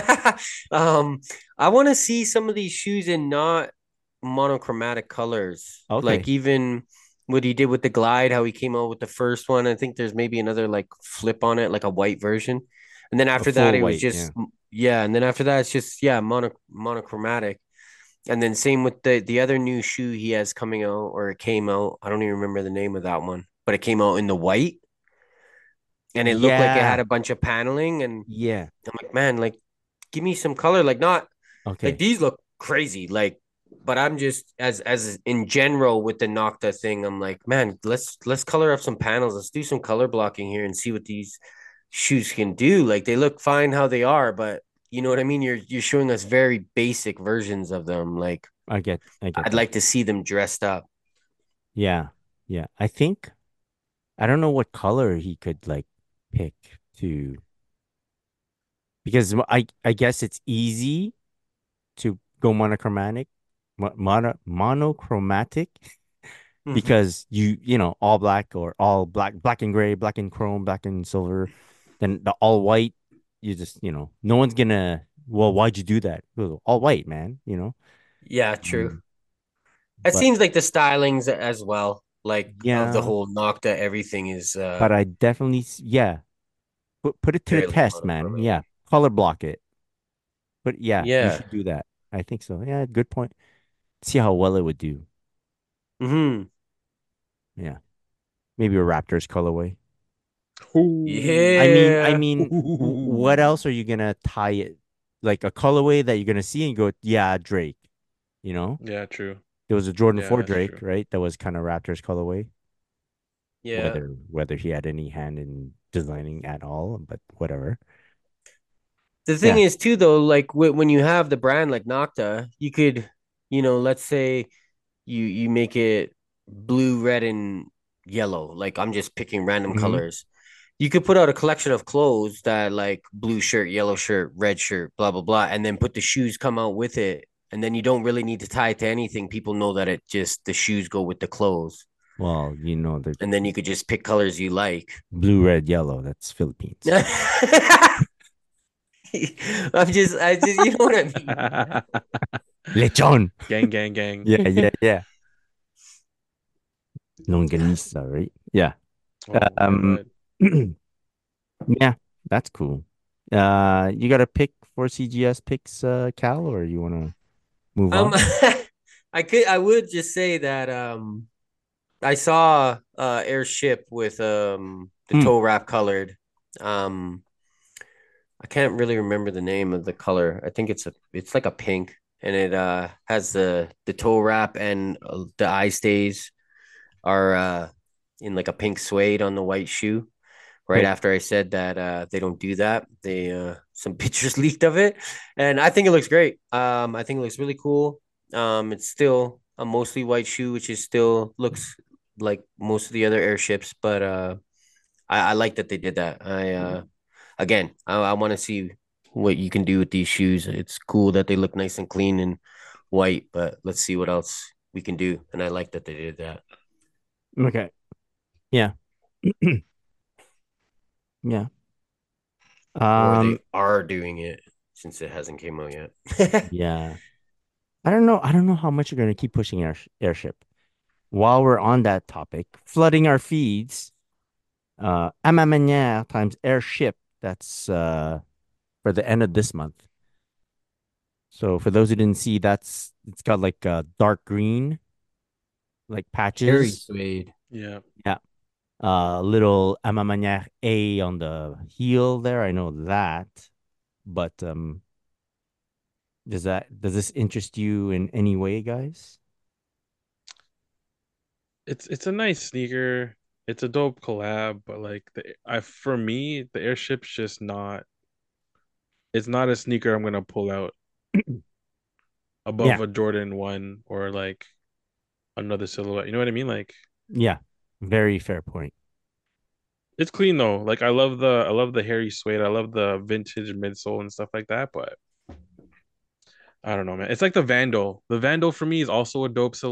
I want to see some of these shoes in not monochromatic colors. Like Okay. even what he did with the Glide, how he came out with the first one. I think there's maybe another like flip on it, like a white version. And then A after that, full it was white. Yeah. just yeah. And then after that, it's just yeah, monochromatic. And then same with the other new shoe he has coming out or it came out. I don't even remember the name of that one, but it came out in the white and it looked like it had Yeah. a bunch of paneling and Yeah. I'm like, man, like give me some color. Like not like Okay. these look crazy. Like, but I'm just as in general with the Nocta thing, I'm like, man, let's color up some panels. Let's do some color blocking here and see what these shoes can do. Like they look fine how they are, but you know what I mean? You're showing us very basic versions of them. Like I get I'd that. like to see them dressed up. Yeah. Yeah. I don't know what color he could like pick to because I guess it's easy to go monochromatic monochromatic Mhm. because you know all black or all black and gray, black and chrome, black and silver, then the all white you just no one's gonna well why'd you do that? Well, all white man, Yeah, true. um, It but seems like the stylings as well, like of the yeah, whole Nocta, everything is but I definitely yeah put it to the fairly test, man. monochrome. Yeah, color block it. But yeah, you Yeah. should do that. I think so. Yeah, good point. See how well it would do. Hmm. Yeah, maybe a Raptors colorway. I Ooh. mean, I Yeah. mean, what Ooh. else are you gonna tie it? Like a colorway that you're gonna see and go, yeah, Drake. You know, Yeah, true. there was a Jordan Yeah, 4 that's Drake, true. right? That was kind of Raptors colorway. Yeah. Whether he had any hand in designing at all, but whatever. The thing Yeah. is too though, like when you have the brand like Nocta, you could, let's say you make it blue, red, and yellow. Like I'm just picking random Hmm. colors. You could put out a collection of clothes that like blue shirt, yellow shirt, red shirt, blah blah blah, and then put the shoes come out with it. And then you don't really need to tie it to anything. People know that it just the shoes go with the clothes. Well, the And then you could just pick colors you like. blue, red, yellow. That's Philippines. I just, you know what I mean? Lechon. Gang, gang, gang. Yeah, yeah, yeah. Longanisa, right? Yeah. Oh my Um, God. yeah, that's cool. You got a pick for CGS picks, Cal, or you want to move Um, on? I would just say that I saw airship with the Hmm. toe wrap colored. Um, I can't really remember the name of the color. I think it's like a pink, and it has the toe wrap and the eye stays are in like a pink suede on the white shoe. Right Okay. after I said that they don't do that, they some pictures leaked of it, and I think it looks great. I think it looks really cool. It's still a mostly white shoe, which is still looks like most of the other airships, but I like that they did that. I want to see what you can do with these shoes. It's cool that they look nice and clean and white, but let's see what else we can do. And I like that they did that. Okay. Yeah. Yeah. Or Um, they are doing it since it hasn't came out yet. yeah. I don't know. I don't know how much you're gonna keep pushing airship. While we're on that topic, flooding our feeds, Amamanya times airship. That's for the end of this month. So for those who didn't see, it's got like dark green like Cherry patches. suede. Yeah. Yeah. Little Amamanya A on the heel there. I know that. But does this interest you in any way, guys? It's a nice sneaker. It's a dope collab, but like for me, the airship's just not it's not a sneaker I'm gonna pull out above Yeah. a Jordan 1 or like another silhouette. You know what I mean? Like Yeah. Very fair point. it's clean though. Like I love the hairy suede. I love the vintage midsole and stuff like that, but I don't know, man. It's like the Vandal. The Vandal for me is also a dope silhouette,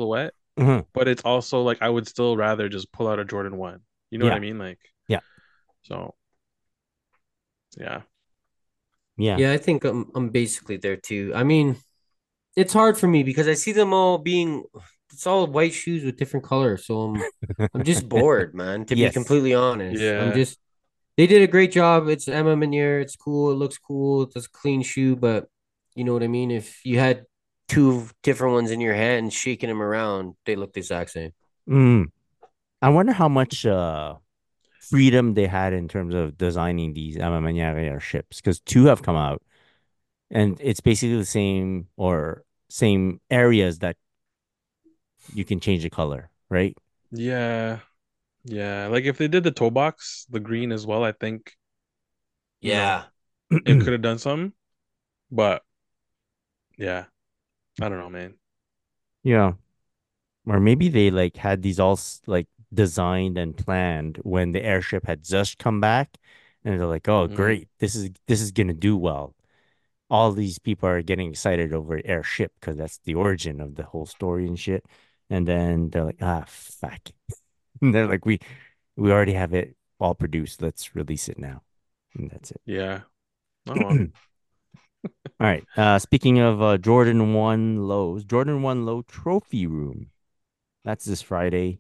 Mhm. but it's also like I would still rather just pull out a Jordan 1. You know what I Yeah. mean? Like, Yeah. so yeah. Yeah. Yeah, I think I'm basically there too. I mean, it's hard for me because I see them all being it's all white shoes with different colors. So I'm just bored, man, to be Yes. completely honest. I'm Yeah. just they did a great job. It's Emma Manier. It's cool. It looks cool. It's a clean shoe, but you know what I mean? If you had two different ones in your hand shaking them around, they look the exact same. Mm. I wonder how much freedom they had in terms of designing these Amamanyari ships because two have come out and it's basically the same or same areas that you can change the color, right? Yeah. Yeah. Like if they did the toe box, the green as well, I think, you know, Yeah. it could have done something. But yeah, I don't know, man. Yeah. Or maybe they like had these all like designed and planned when the airship had just come back and they're like, "Oh, Mm, great. This is gonna do well." All these people are getting excited over airship because that's the origin of the whole story and shit. And then they're like, "Ah, fuck." And they're like, "We already have it all produced. Let's release it now." And that's it. yeah. Oh well. All right. Speaking of Jordan 1 lows, Jordan 1 low trophy room. That's this Friday.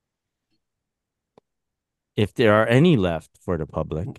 If there are any left for the public,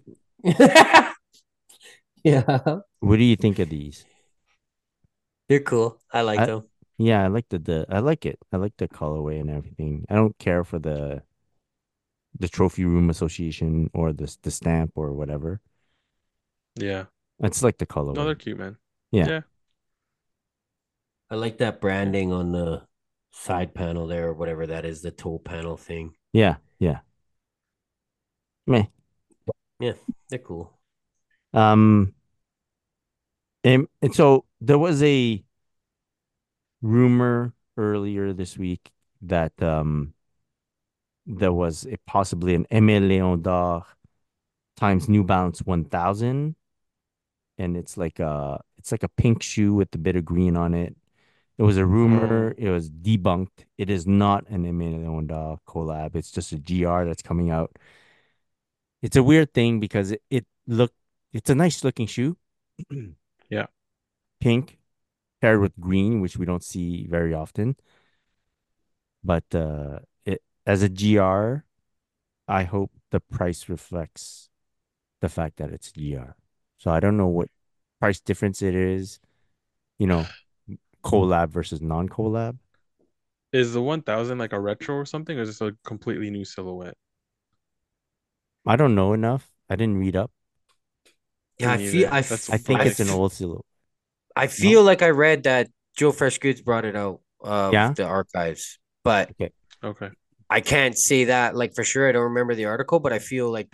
Yeah. what do you think of these? They're cool. I like I them. yeah, I like the I like it. I like the colorway and everything. I don't care for the trophy room association or the stamp or whatever. Yeah. It's like the No, they're colorway. cute, man. Yeah. Yeah. I like that Yeah. branding on the side panel there or whatever that is, the toe panel thing. Yeah. Yeah. Meh. Yeah, they're cool. Um and so there was a rumor earlier this week that there was possibly an Aimé Leon d'Or times New Balance 1000 and it's like a pink shoe with a bit of green on it. It was a rumor. Mm, It was debunked. It is not an Emmanuel Onda collab. It's just a GR that's coming out. It's a weird thing because it's a nice looking shoe, yeah. pink paired with green, which we don't see very often. But it as a GR, I hope the price reflects the fact that it's a GR. So I don't know what price difference it is, you know, collab versus non-collab. Is the 1000 like a retro or something, or is this a completely new silhouette? I don't know enough. I didn't read up. Yeah, Me neither. That's I think it's an like, old silhouette. I No? feel like I read that Joe Fresh Goods brought it out of Yeah? the archives, but Okay. okay. I can't say that like for sure. I don't remember the article, but I feel like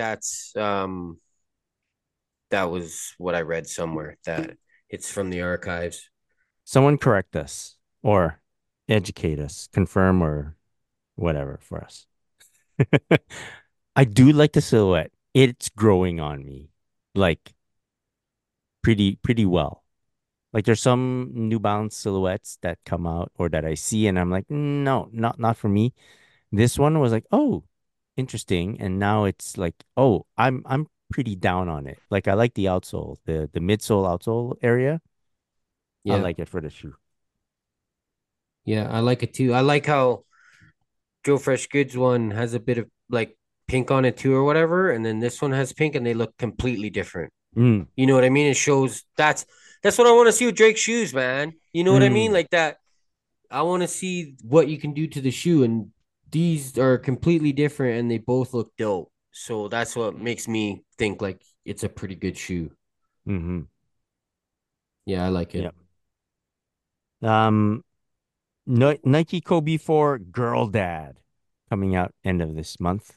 that was what I read somewhere that it's from the archives. Someone correct us or educate us, confirm or whatever for us. I do like the silhouette. It's growing on me like pretty well. Like there's some New Balance silhouettes that come out or that I see and I'm like, no, not for me. This one was like, oh, interesting. And now it's like, oh, I'm pretty down on it. Like I like the outsole, the midsole outsole area. I Yeah, like it for the shoe. yeah, I like it too. I like how Joe Fresh Goods one has a bit of like pink on it too, or whatever, and then this one has pink, and they look completely different. Mm, You know what I mean? It shows that's what I want to see with Drake shoes, man. You know what I mean? mm. Like that. I want to see what you can do to the shoe, and these are completely different, and they both look dope. So that's what makes me think like it's a pretty good shoe. Mm-hmm. Yeah, I like it. Yep. Um, Nike Kobe 4 Girl Dad coming out end of this month.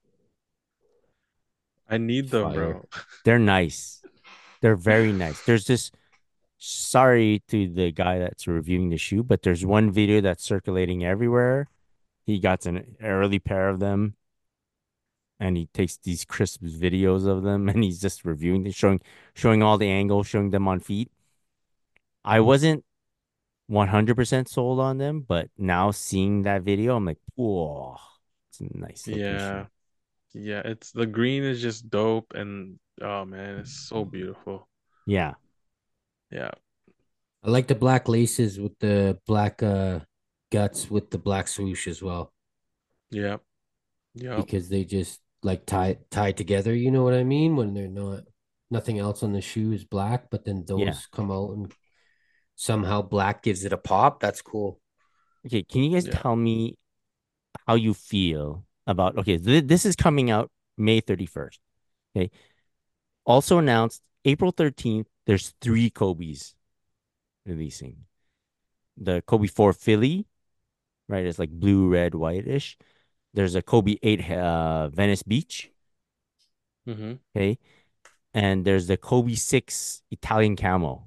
I need them, Fire. bro. They're nice. They're very nice. There's this, sorry to the guy that's reviewing the shoe, but there's one video that's circulating everywhere. He got an early pair of them and he takes these crisp videos of them and he's just reviewing them, showing all the angles, showing them on feet. I wasn't 100% sold on them, but now seeing that video, I'm like, whoa, it's a nice looking shoe. Yeah. Yeah, it's the green is just dope and oh man, it's so beautiful. Yeah. Yeah. I like the black laces with the black guts with the black swoosh as well Yeah. Yeah. because they just like tie together. You know what I mean? When they're not nothing else on the shoe is black, but then Yeah. those come out and somehow black gives it a pop. That's cool. Okay, can you guys Yeah. tell me how you feel about okay, this is coming out May 31st. Okay. Also announced April 13th, there's three Kobe's releasing. The Kobe 4 Philly, right? It's like blue, red, whitish. There's a Kobe 8 Venice Beach. Mm-hmm. Okay. And there's the Kobe 6 Italian Camo.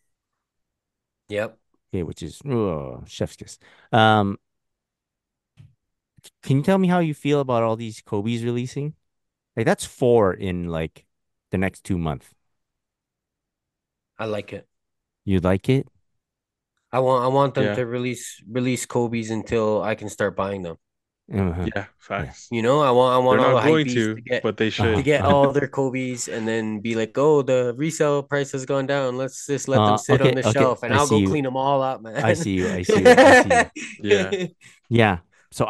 Yep. Okay, which is chef's kiss. Um, can you tell me how you feel about all these Kobe's releasing? Like that's four in like the next 2 months. I like it. You like it? I want them Yeah. to release Kobe's until I can start buying them. Uh-huh. Yeah, facts. You know, I want They're all not the hype going beasts to, but they Uh-huh. to should. get Uh-huh. all their Kobe's and then be like, oh, the resale price has gone down. Let's just let them sit on Okay, the okay. shelf and I I'll see go you. clean them all up, I man. see you. I see you. I see you. Yeah. Yeah. So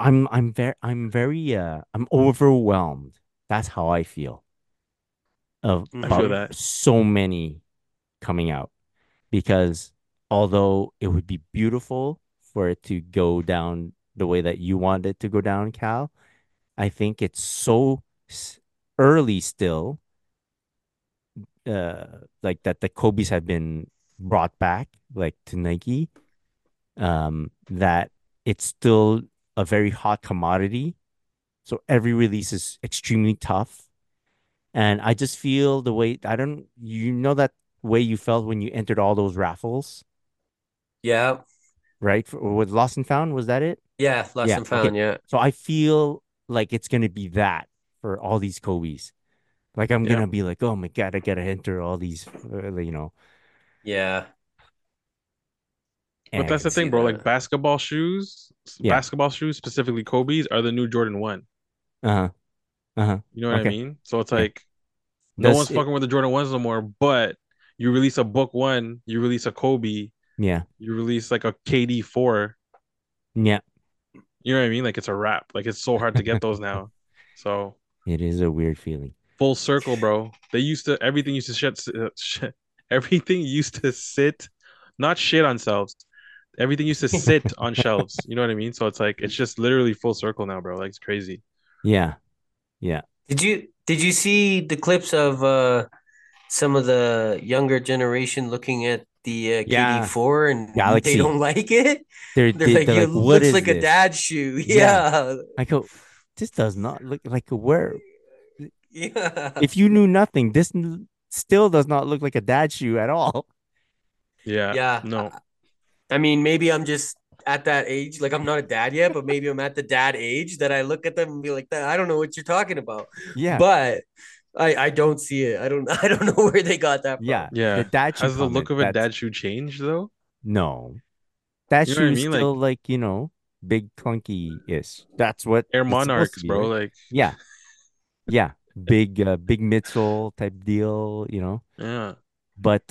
I'm overwhelmed. That's how I feel of I feel about Mhm. that. so many coming out because although it would be beautiful for it to go down the way that you want it to go down, Cal, I think it's so early still, uh, like that the Kobe's have been brought back like to Nike, that it's still a very hot commodity. So every release is extremely tough. And I just feel the way I don't you know that way you felt when you entered all those raffles, Yeah. right? With Lost and Found, was that it? Yeah. Lost Yeah. and Okay. found. Yeah. So I feel like it's gonna be that for all these Kobe's. Like I'm Yeah. gonna be like, oh my God, I gotta enter all these, Yeah. But I that's and could the see thing, bro. Like that. yeah. basketball shoes, specifically Kobe's, are the new Jordan 1. Uh-huh. Uh-huh. You know what I Okay. mean? So it's Yeah. like no Does one's it? fucking with the Jordan 1s no more, but you release a book 1, you release a Kobe, Yeah. you release like a KD 4. Yeah. You know what I mean? Like it's a wrap. Like it's so hard to get those now. So It is a weird feeling. full circle, bro. Everything used to everything used to sit, not shit on shelves. Everything used to sit on shelves. You know what I mean? So it's like it's just literally full circle now, bro. Like it's crazy. Yeah. Yeah. Did you see the clips of some of the younger generation looking at the Yeah. KD4 and they Galaxy. don't like it? They're like, They're it like, what looks is like a this? dad shoe. Yeah. Yeah. I go, this does not look like where Yeah. if you knew nothing, this still does not look like a dad shoe at all. Yeah. Yeah. No. I mean, maybe I'm just at that age. Like I'm not a dad yet, but maybe I'm at the dad age that I look at them and be like, I don't know what you're talking about. Yeah. But I don't see it. I don't know where they got that from. Yeah. The Yeah. dad shoe Has the look comment, of a that's dad shoe changed though? no. That You know what shoe I is mean? Like still like, big clunky ish. That's what Air it's supposed to Monarchs, be, bro. right? Like Yeah. Yeah. Big midsole type deal. yeah. But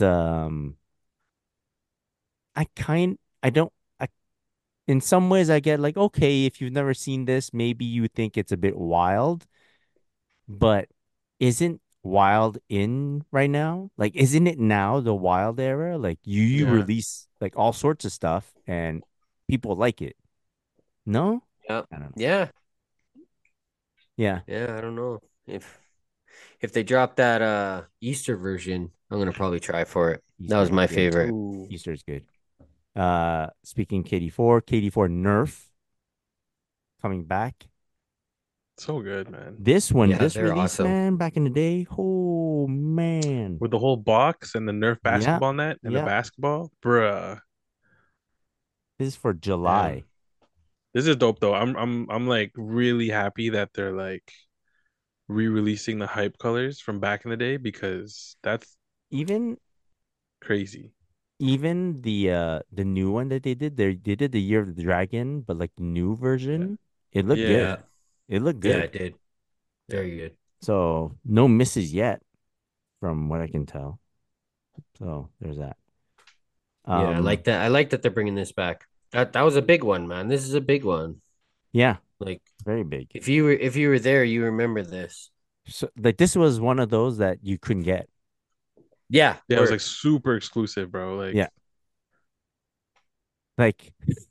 I don't I in some ways I get like, okay, if you've never seen this, maybe you think it's a bit wild, but isn't wild in right now? Like, isn't it now the wild era? Like you Yeah. release like all sorts of stuff and people like it. No? Yeah. I don't know. Yeah. Yeah. Yeah. I don't know. If they drop that Easter version, I'm gonna probably try for it. That was Easter's my good. favorite. Ooh. Easter's good. Speaking KD4 Nerf coming back. So good, man. Yeah, This they're release, awesome. man, back in the day. Oh man. With the whole box and the Nerf Yeah. basketball net and the Yeah. basketball, bruh. This is for Man. July. This is dope though. I'm like really happy that they're like re-releasing the hype colors from back in the day because that's Even crazy. even the new one that they did the Year of the Dragon, but like the new Yeah. version, it looked good. Yeah, It looked yeah, good. it did. Very good. So no misses yet, from what I can tell. So there's that. Yeah, I Um, like that. I like that they're bringing this back. That was a big one, man. This is a big one. yeah, Like very big. if you were there, you remember this. So like this was one of those that you couldn't get. Yeah, Yeah, it was like word. super exclusive, bro. Like, Yeah, like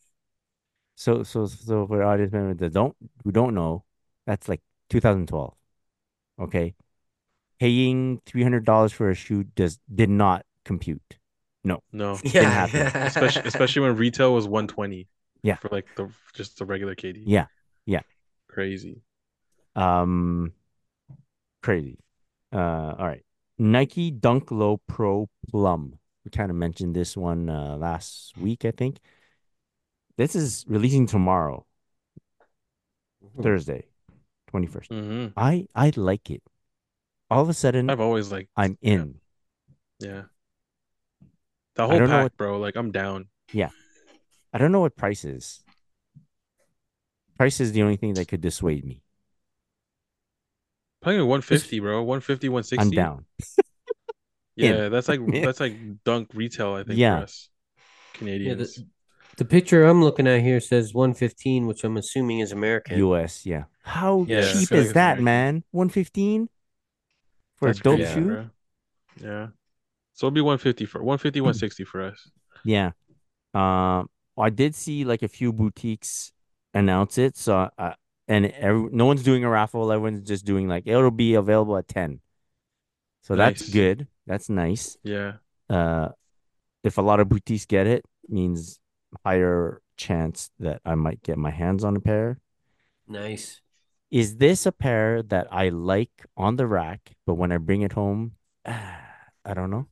so for audience members that don't who don't know, that's like 2012. Okay, paying $300 for a shoe did not compute. No, no. didn't happen. Yeah. Especially when retail was 120 Yeah, for like the just the regular KD. yeah, yeah. Crazy. Um, crazy. All right. Nike Dunk Low Pro Plum. We kind of mentioned this one last week, I think. This is releasing tomorrow, Thursday, 21st. Hmm. I like it. All of a sudden, I've always like, I'm yeah, in. yeah. That I whole don't know what, pack, bro. Like, I'm down. yeah. I don't know what price is. Price is the only thing that could dissuade me. Probably Just 150, bro. 150, I'm 160. down. In. Yeah, that's like Yeah. dunk retail, I think, for Yeah. us Yeah, Canadians. the picture I'm looking at here says 115, which I'm assuming is American. US, yeah. How Yeah, Yeah, I cheap feel like is it's that, American. man? 115 for a That's dope crazy, yeah. shoe? bro. Yeah. So it'll be 150 for 150, 160 for us. Yeah. I did see like a few boutiques announce it. So, no one's doing a raffle. Everyone's just doing like it'll be available at 10. So that's Nice. good. That's nice. Yeah. Uh, if a lot of boutiques get it, means higher chance that I might get my hands on a pair. Nice. Is this a pair that I like on the rack, but when I bring it home, I don't know.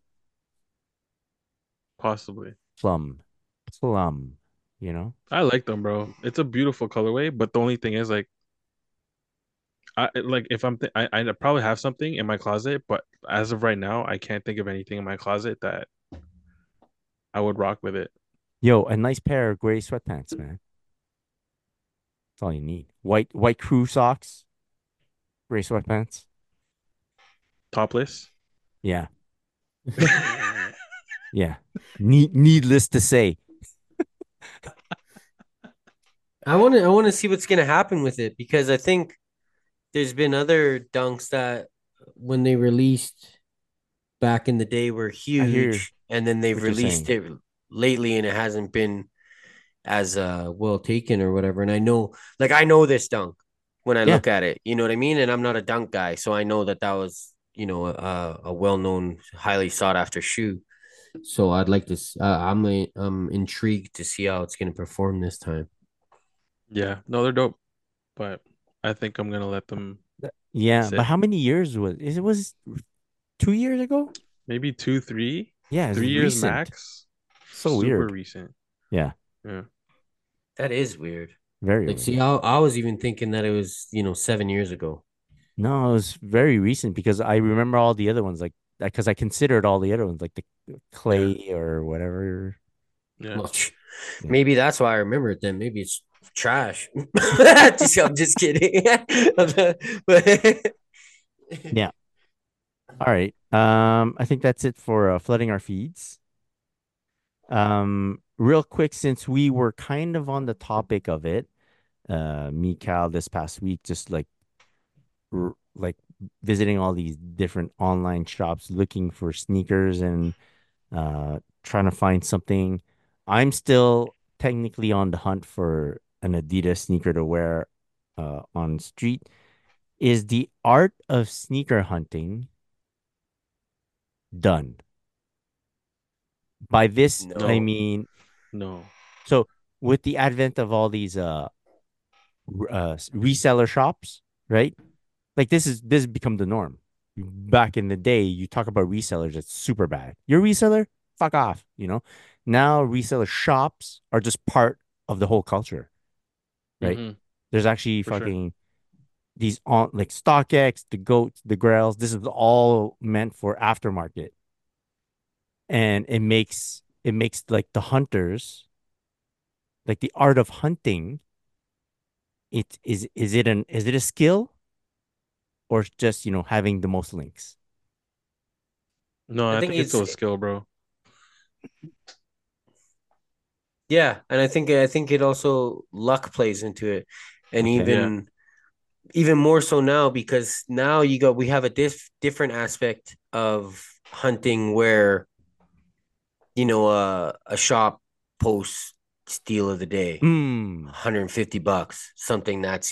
Possibly. Plum, plum, you know? I like them, bro. It's a beautiful colorway, but the only thing is like like if I probably have something in my closet, but as of right now, I can't think of anything in my closet that I would rock with it. Yo, a nice pair of gray sweatpants, man. That's all you need. White crew socks, gray sweatpants. Topless. Yeah, yeah. Needless to say, I want to see what's gonna happen with it because I think there's been other dunks that when they released back in the day were I hear huge, and then they've what you're released saying. it lately, and it hasn't been as well taken or whatever. And I know this dunk when I Yeah, look at it, you know what I mean. And I'm not a dunk guy, so I know that was a well known, highly sought after shoe. So I'd like to. I'm intrigued to see how it's going to perform this time. Yeah. No, they're dope, but I think I'm gonna let them yeah. But sit. how many years was 2 years ago? Maybe two, Yeah, it's 3 years recent. max. So Super weird. recent. Yeah, Yeah. That is weird. very Like, weird. see, I was even thinking that it was 7 years ago. No, it was very recent because I remember all the other ones, like because I considered all the other ones, like the Yeah. clay or whatever. Yeah. Well, Yeah. maybe that's why I remember it. Then maybe it's trash. I'm just kidding. But Yeah. All right. I think that's it for flooding our feeds. Real quick, since we were kind of on the topic of it, me, Cal, this past week, just like visiting all these different online shops looking for sneakers and trying to find something. I'm still technically on the hunt for an Adidas sneaker to wear on street. Is the art of sneaker hunting done? By this, I No. no. mean, No. so with the advent of all these reseller shops, right? Like this has become the norm. Back in the day, you talk about resellers, it's super bad. You're a reseller, fuck off, you know? Now reseller shops are just part of the whole culture, right? Hmm. There's actually For sure. fucking these on like StockX, the Goats, the Grails. This is all meant for aftermarket. And it makes it makes like the hunters, like the art of hunting, is it a skill or just, having the most links? No, I I think think it's it's still a skill, bro. yeah, and I think it also luck plays into it, and Okay. Yeah. even more so now because now we have a different aspect of hunting where a shop posts steal of the day, Mm, 150 bucks, something that's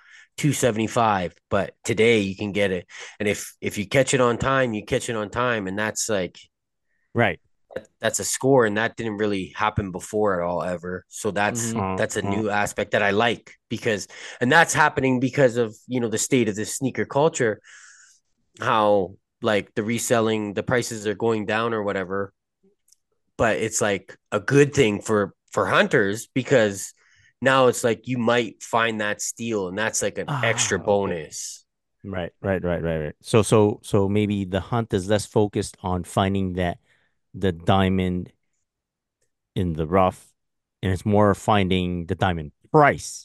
275, but today you can get it, and if you catch it on time, you catch it on time, and that's like right. that's a score, and that didn't really happen before at all ever. So that's Mm-hmm. that's a Uh, new aspect that I like because, and that's happening because of the state of the sneaker culture, how like the reselling, the prices are going down or whatever, but it's like a good thing for hunters because now it's like you might find that steal, and that's like an extra okay. bonus. Right. So maybe the hunt is less focused on finding the diamond in the rough, and it's more finding the diamond price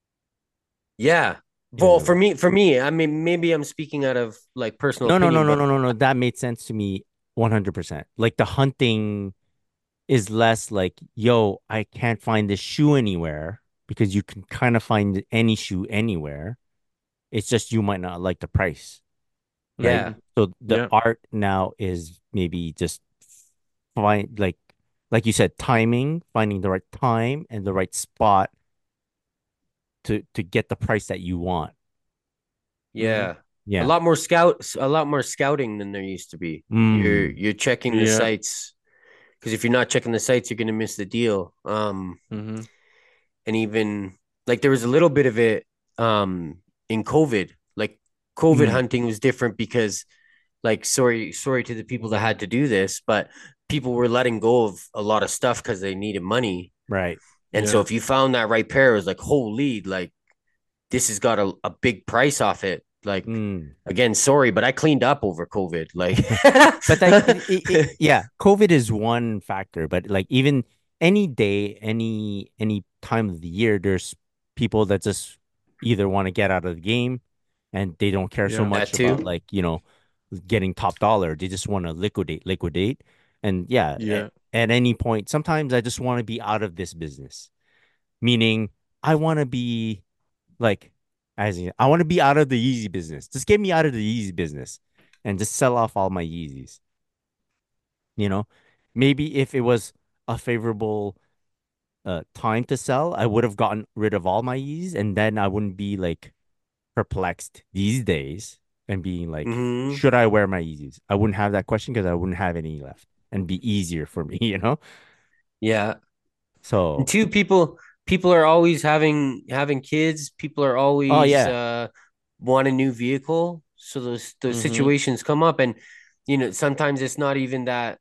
Yeah. in Well, the rough. for me, I mean, maybe I'm speaking out of like personal No, no, no, opinion, no, but no, no, no. That made sense to me 100%. Like the hunting is less like, yo, I can't find this shoe anywhere because you can kind of find any shoe anywhere. It's just you might not like the price, right? Mm-hmm. yeah. So the Yeah. art now is maybe just find like you said, timing, finding the right time and the right spot to get the price that you want. Mm-hmm. Yeah. Yeah. A lot more scouting than there used to be. Mm. You're checking the Yeah. sites because if you're not checking the sites, you're gonna miss the deal. Mm-hmm. And even like there was a little bit of it in COVID. Like COVID Mm. hunting was different because like sorry to the people that had to do this, but people were letting go of a lot of stuff because they needed money. Right. And so Yeah. if you found that right pair, it was like, holy, like this has got a big price off it. Like Mm. again, sorry, but I cleaned up over COVID. Like But like, yeah, COVID is one factor, but like even any day, any time of the year, there's people that just either want to get out of the game and they don't care so Yeah. much that about too. like, getting top dollar. They just want to liquidate. And yeah, Yeah. at any point, sometimes I just want to be out of this business. Meaning I want to be like, I want to be out of the Yeezy business. Just get me out of the Yeezy business and just sell off all my Yeezys. You know, maybe if it was a favorable time to sell, I would have gotten rid of all my Yeezys, and then I wouldn't be like perplexed these days and being like, Hmm. should I wear my Yeezys? I wouldn't have that question because I wouldn't have any left and be easier for me, you know? Yeah. And So, two, people are always having kids. People are oh always yeah. want a new vehicle. So those Mm-hmm. situations come up, and sometimes it's not even that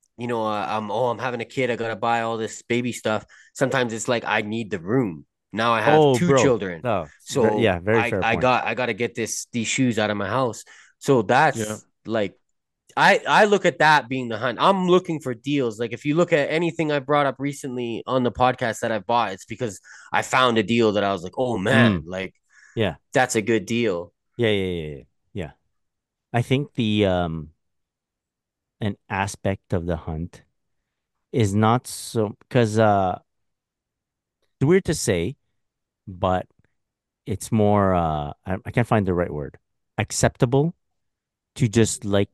I'm having a kid, I gotta buy all this baby stuff. Sometimes it's like I need the room. Now I have Oh, two bro. children, Oh, so yeah, very I fair I point. got I gotta get these shoes out of my house. So Yeah. that's like I look at that being the hunt. I'm looking for deals. Like if you look at anything I brought up recently on the podcast that I bought, it's because I found a deal that I was like, oh man, Mm, like yeah. that's a good deal. Yeah. I think the an aspect of the hunt is not so because it's weird to say, but it's more I can't find the right word. Acceptable to just like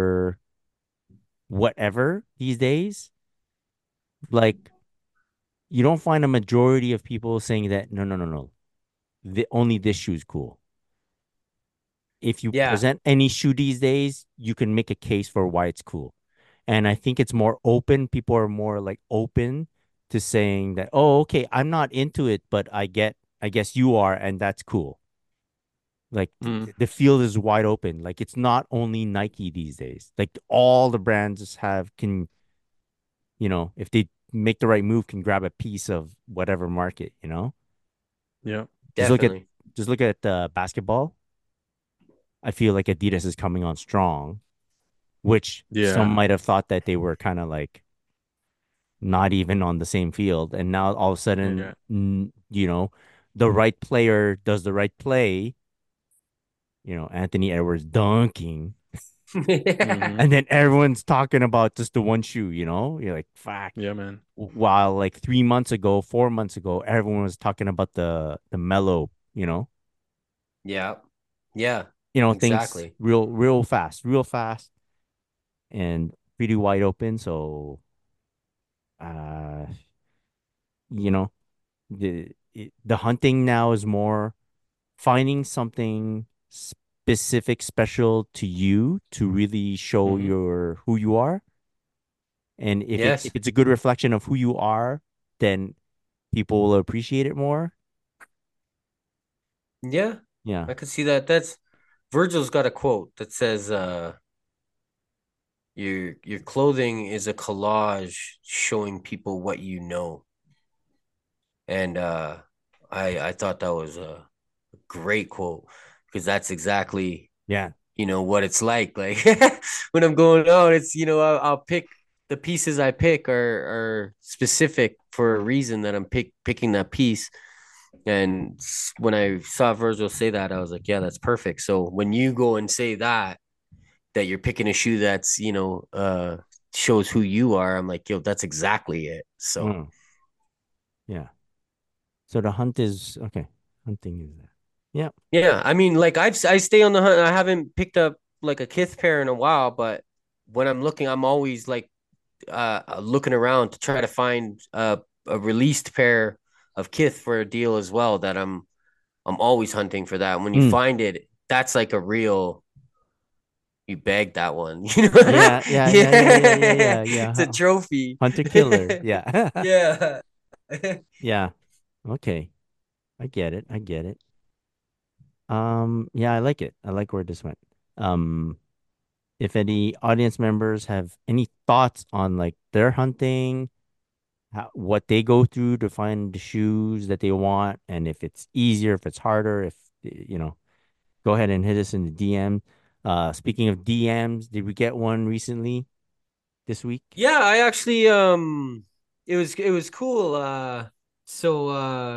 whatever these days. Like you don't find a majority of people saying that no. Only this shoe is cool. If you Yeah. present any shoe these days, you can make a case for why it's cool. And I think it's more open. People are more like open to saying that, oh, okay, I'm not into it, but I guess you are, and that's cool. Like Mm. the field is wide open. Like it's not only Nike these days. Like all the brands can, if they make the right move, can grab a piece of whatever market. Yeah. Just look at Definitely. just look at basketball. I feel like Adidas is coming on strong, which some Yeah. might have thought that they were kind of like not even on the same field, and now all of a sudden, Yeah. The right player does the right play. Anthony Edwards dunking, Mm-hmm. and then everyone's talking about just the one shoe. You're like, fuck. Yeah, man. While like 3 months ago, 4 months ago, everyone was talking about the mellow. Yeah. Yeah. Things Exactly. real fast, and pretty wide open. So, uh, you know, the hunting now is more finding something specific, special to you to really show Mm-hmm. your who you are. And if Yes. it's a good reflection of who you are, then people will appreciate it more. Yeah. Yeah. I could see that. That's Virgil's got a quote that says, your clothing is a collage showing people what you know. And I thought that was a great quote because that's exactly Yeah. what it's like. Like when I'm going out, it's I'll pick the pieces I pick are specific for a reason that I'm picking that piece. And when I saw Virgil say that, I was like, yeah, that's perfect. So when you go and say that you're picking a shoe that's shows who you are, I'm like, yo, that's exactly it. So Mm, yeah. So the hunt is okay. Hunting is there. Yeah. yeah, I mean, like I stay on the hunt. I haven't picked up like a Kith pair in a while, but when I'm looking, I'm always like looking around to try to find a released pair of Kith for a deal as well. That I'm always hunting for that. And when you Mm. find it, that's like a real you bagged that one. Yeah. Yeah. Yeah. Yeah. Yeah. Yeah. Yeah. It's a Yeah. trophy. Hunter killer. Yeah. Yeah. Yeah. Okay. I get it. I get it. Yeah, I like it. I like where this went. Um, if any audience members have any thoughts on like their hunting, what they go through to find the shoes that they want, and if it's easier, if it's harder, if go ahead and hit us in the DM. Speaking of DMs, did we get one recently this week? Yeah, I actually it was cool. So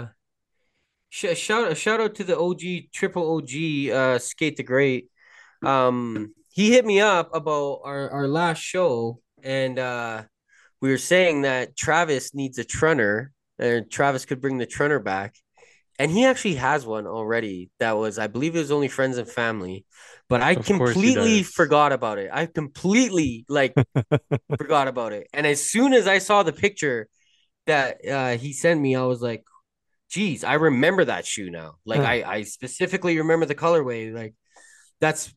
shout out to the OG triple OG Skate the Great. He hit me up about our last show, and we were saying that Travis needs a trunner, and Travis could bring the trunner back. And he actually has one already that was, I believe it was only friends and family, but I Of course he completely does. forgot about it. I completely forgot about it. And as soon as I saw the picture that he sent me, I was like, geez, I remember that shoe now. Like Huh. I specifically remember the colorway. Like that's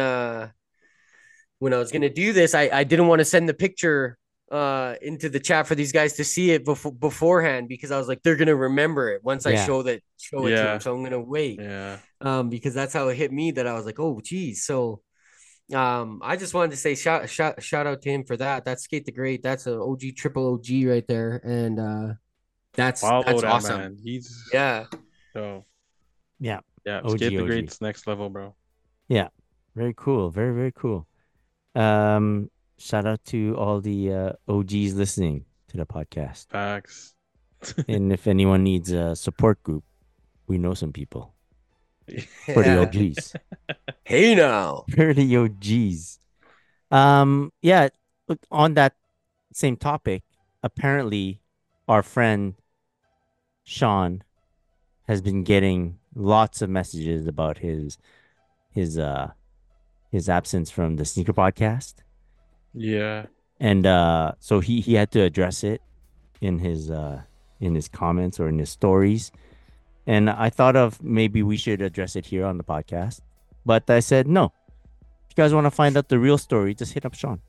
when I was gonna do this, I didn't want to send the picture into the chat for these guys to see it beforehand because I was like, they're gonna remember it once I Yeah. show it to them. Yeah. So I'm gonna wait. Yeah. Because that's how it hit me that I was like, oh geez. So I just wanted to say shout out to him for that. That's Skate the Great. That's a OG triple OG right there. And Follow that's that awesome. man. He's Yeah. so Yeah. yeah. OG Skate the OG. Great's next level, bro. Yeah. Very cool. Very, very cool. Shout out to all the OGs listening to the podcast. Facts. And if anyone needs a support group, we know some people for the Yeah. OGs. Hey now. For the OGs. Yeah, look, on that same topic, apparently our friend Sean has been getting lots of messages about his absence from the sneaker podcast. Yeah. And so he had to address it in his comments or in his stories. And I thought of maybe we should address it here on the podcast. But I said, no. If you guys want to find out the real story, just hit up Sean.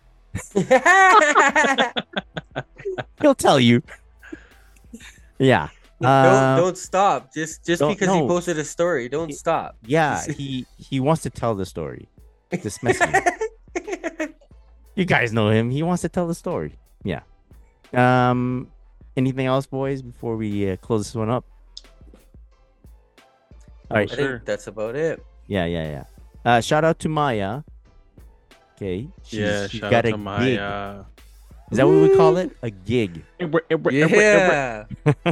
He'll tell you. Yeah. Don't stop. Just because he no. posted a story, don't stop. Yeah, he wants to tell the story. Just message me. You guys know him. He wants to tell the story. Yeah. Anything else, boys, before we close this one up? All right. I think that's about it. Yeah. Shout out to Maya. Okay. She's she's shout got out a to Maya. Is that what we call it? A gig. Yeah.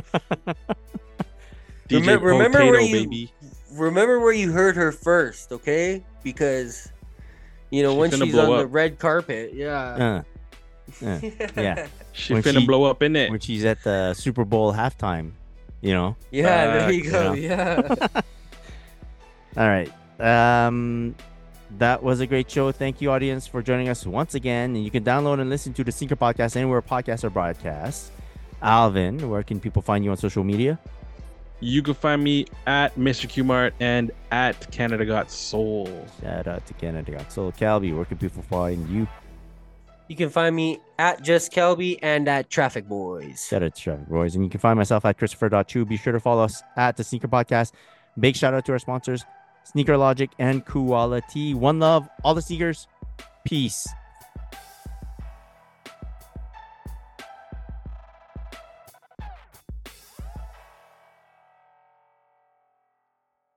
DJ remember Potato, where you baby. remember where you heard her first, okay? Because when finna she's blow on the up. red carpet, yeah. Yeah. She When finna she- blow up in it. When she's at the Super Bowl halftime, Yeah, there you Facts, go. you Yeah. All right. That was a great show. Thank you, audience, for joining us once again. And you can download and listen to the Sneaker Podcast anywhere podcasts are broadcast. Alvin, where can people find you on social media? You can find me at Mr. Qmart and at Canada Got Soul. Shout out to Canada. So, Calby, where can people find you? You can find me at Just Kelby and at Traffic Boys. Shout out to Trevor Boys. And you can find myself at Christopher.chu. Be sure to follow us at the Sneaker Podcast. Big shout out to our sponsors, Sneaker Logic and Quality. One love, all the sneakers. Peace.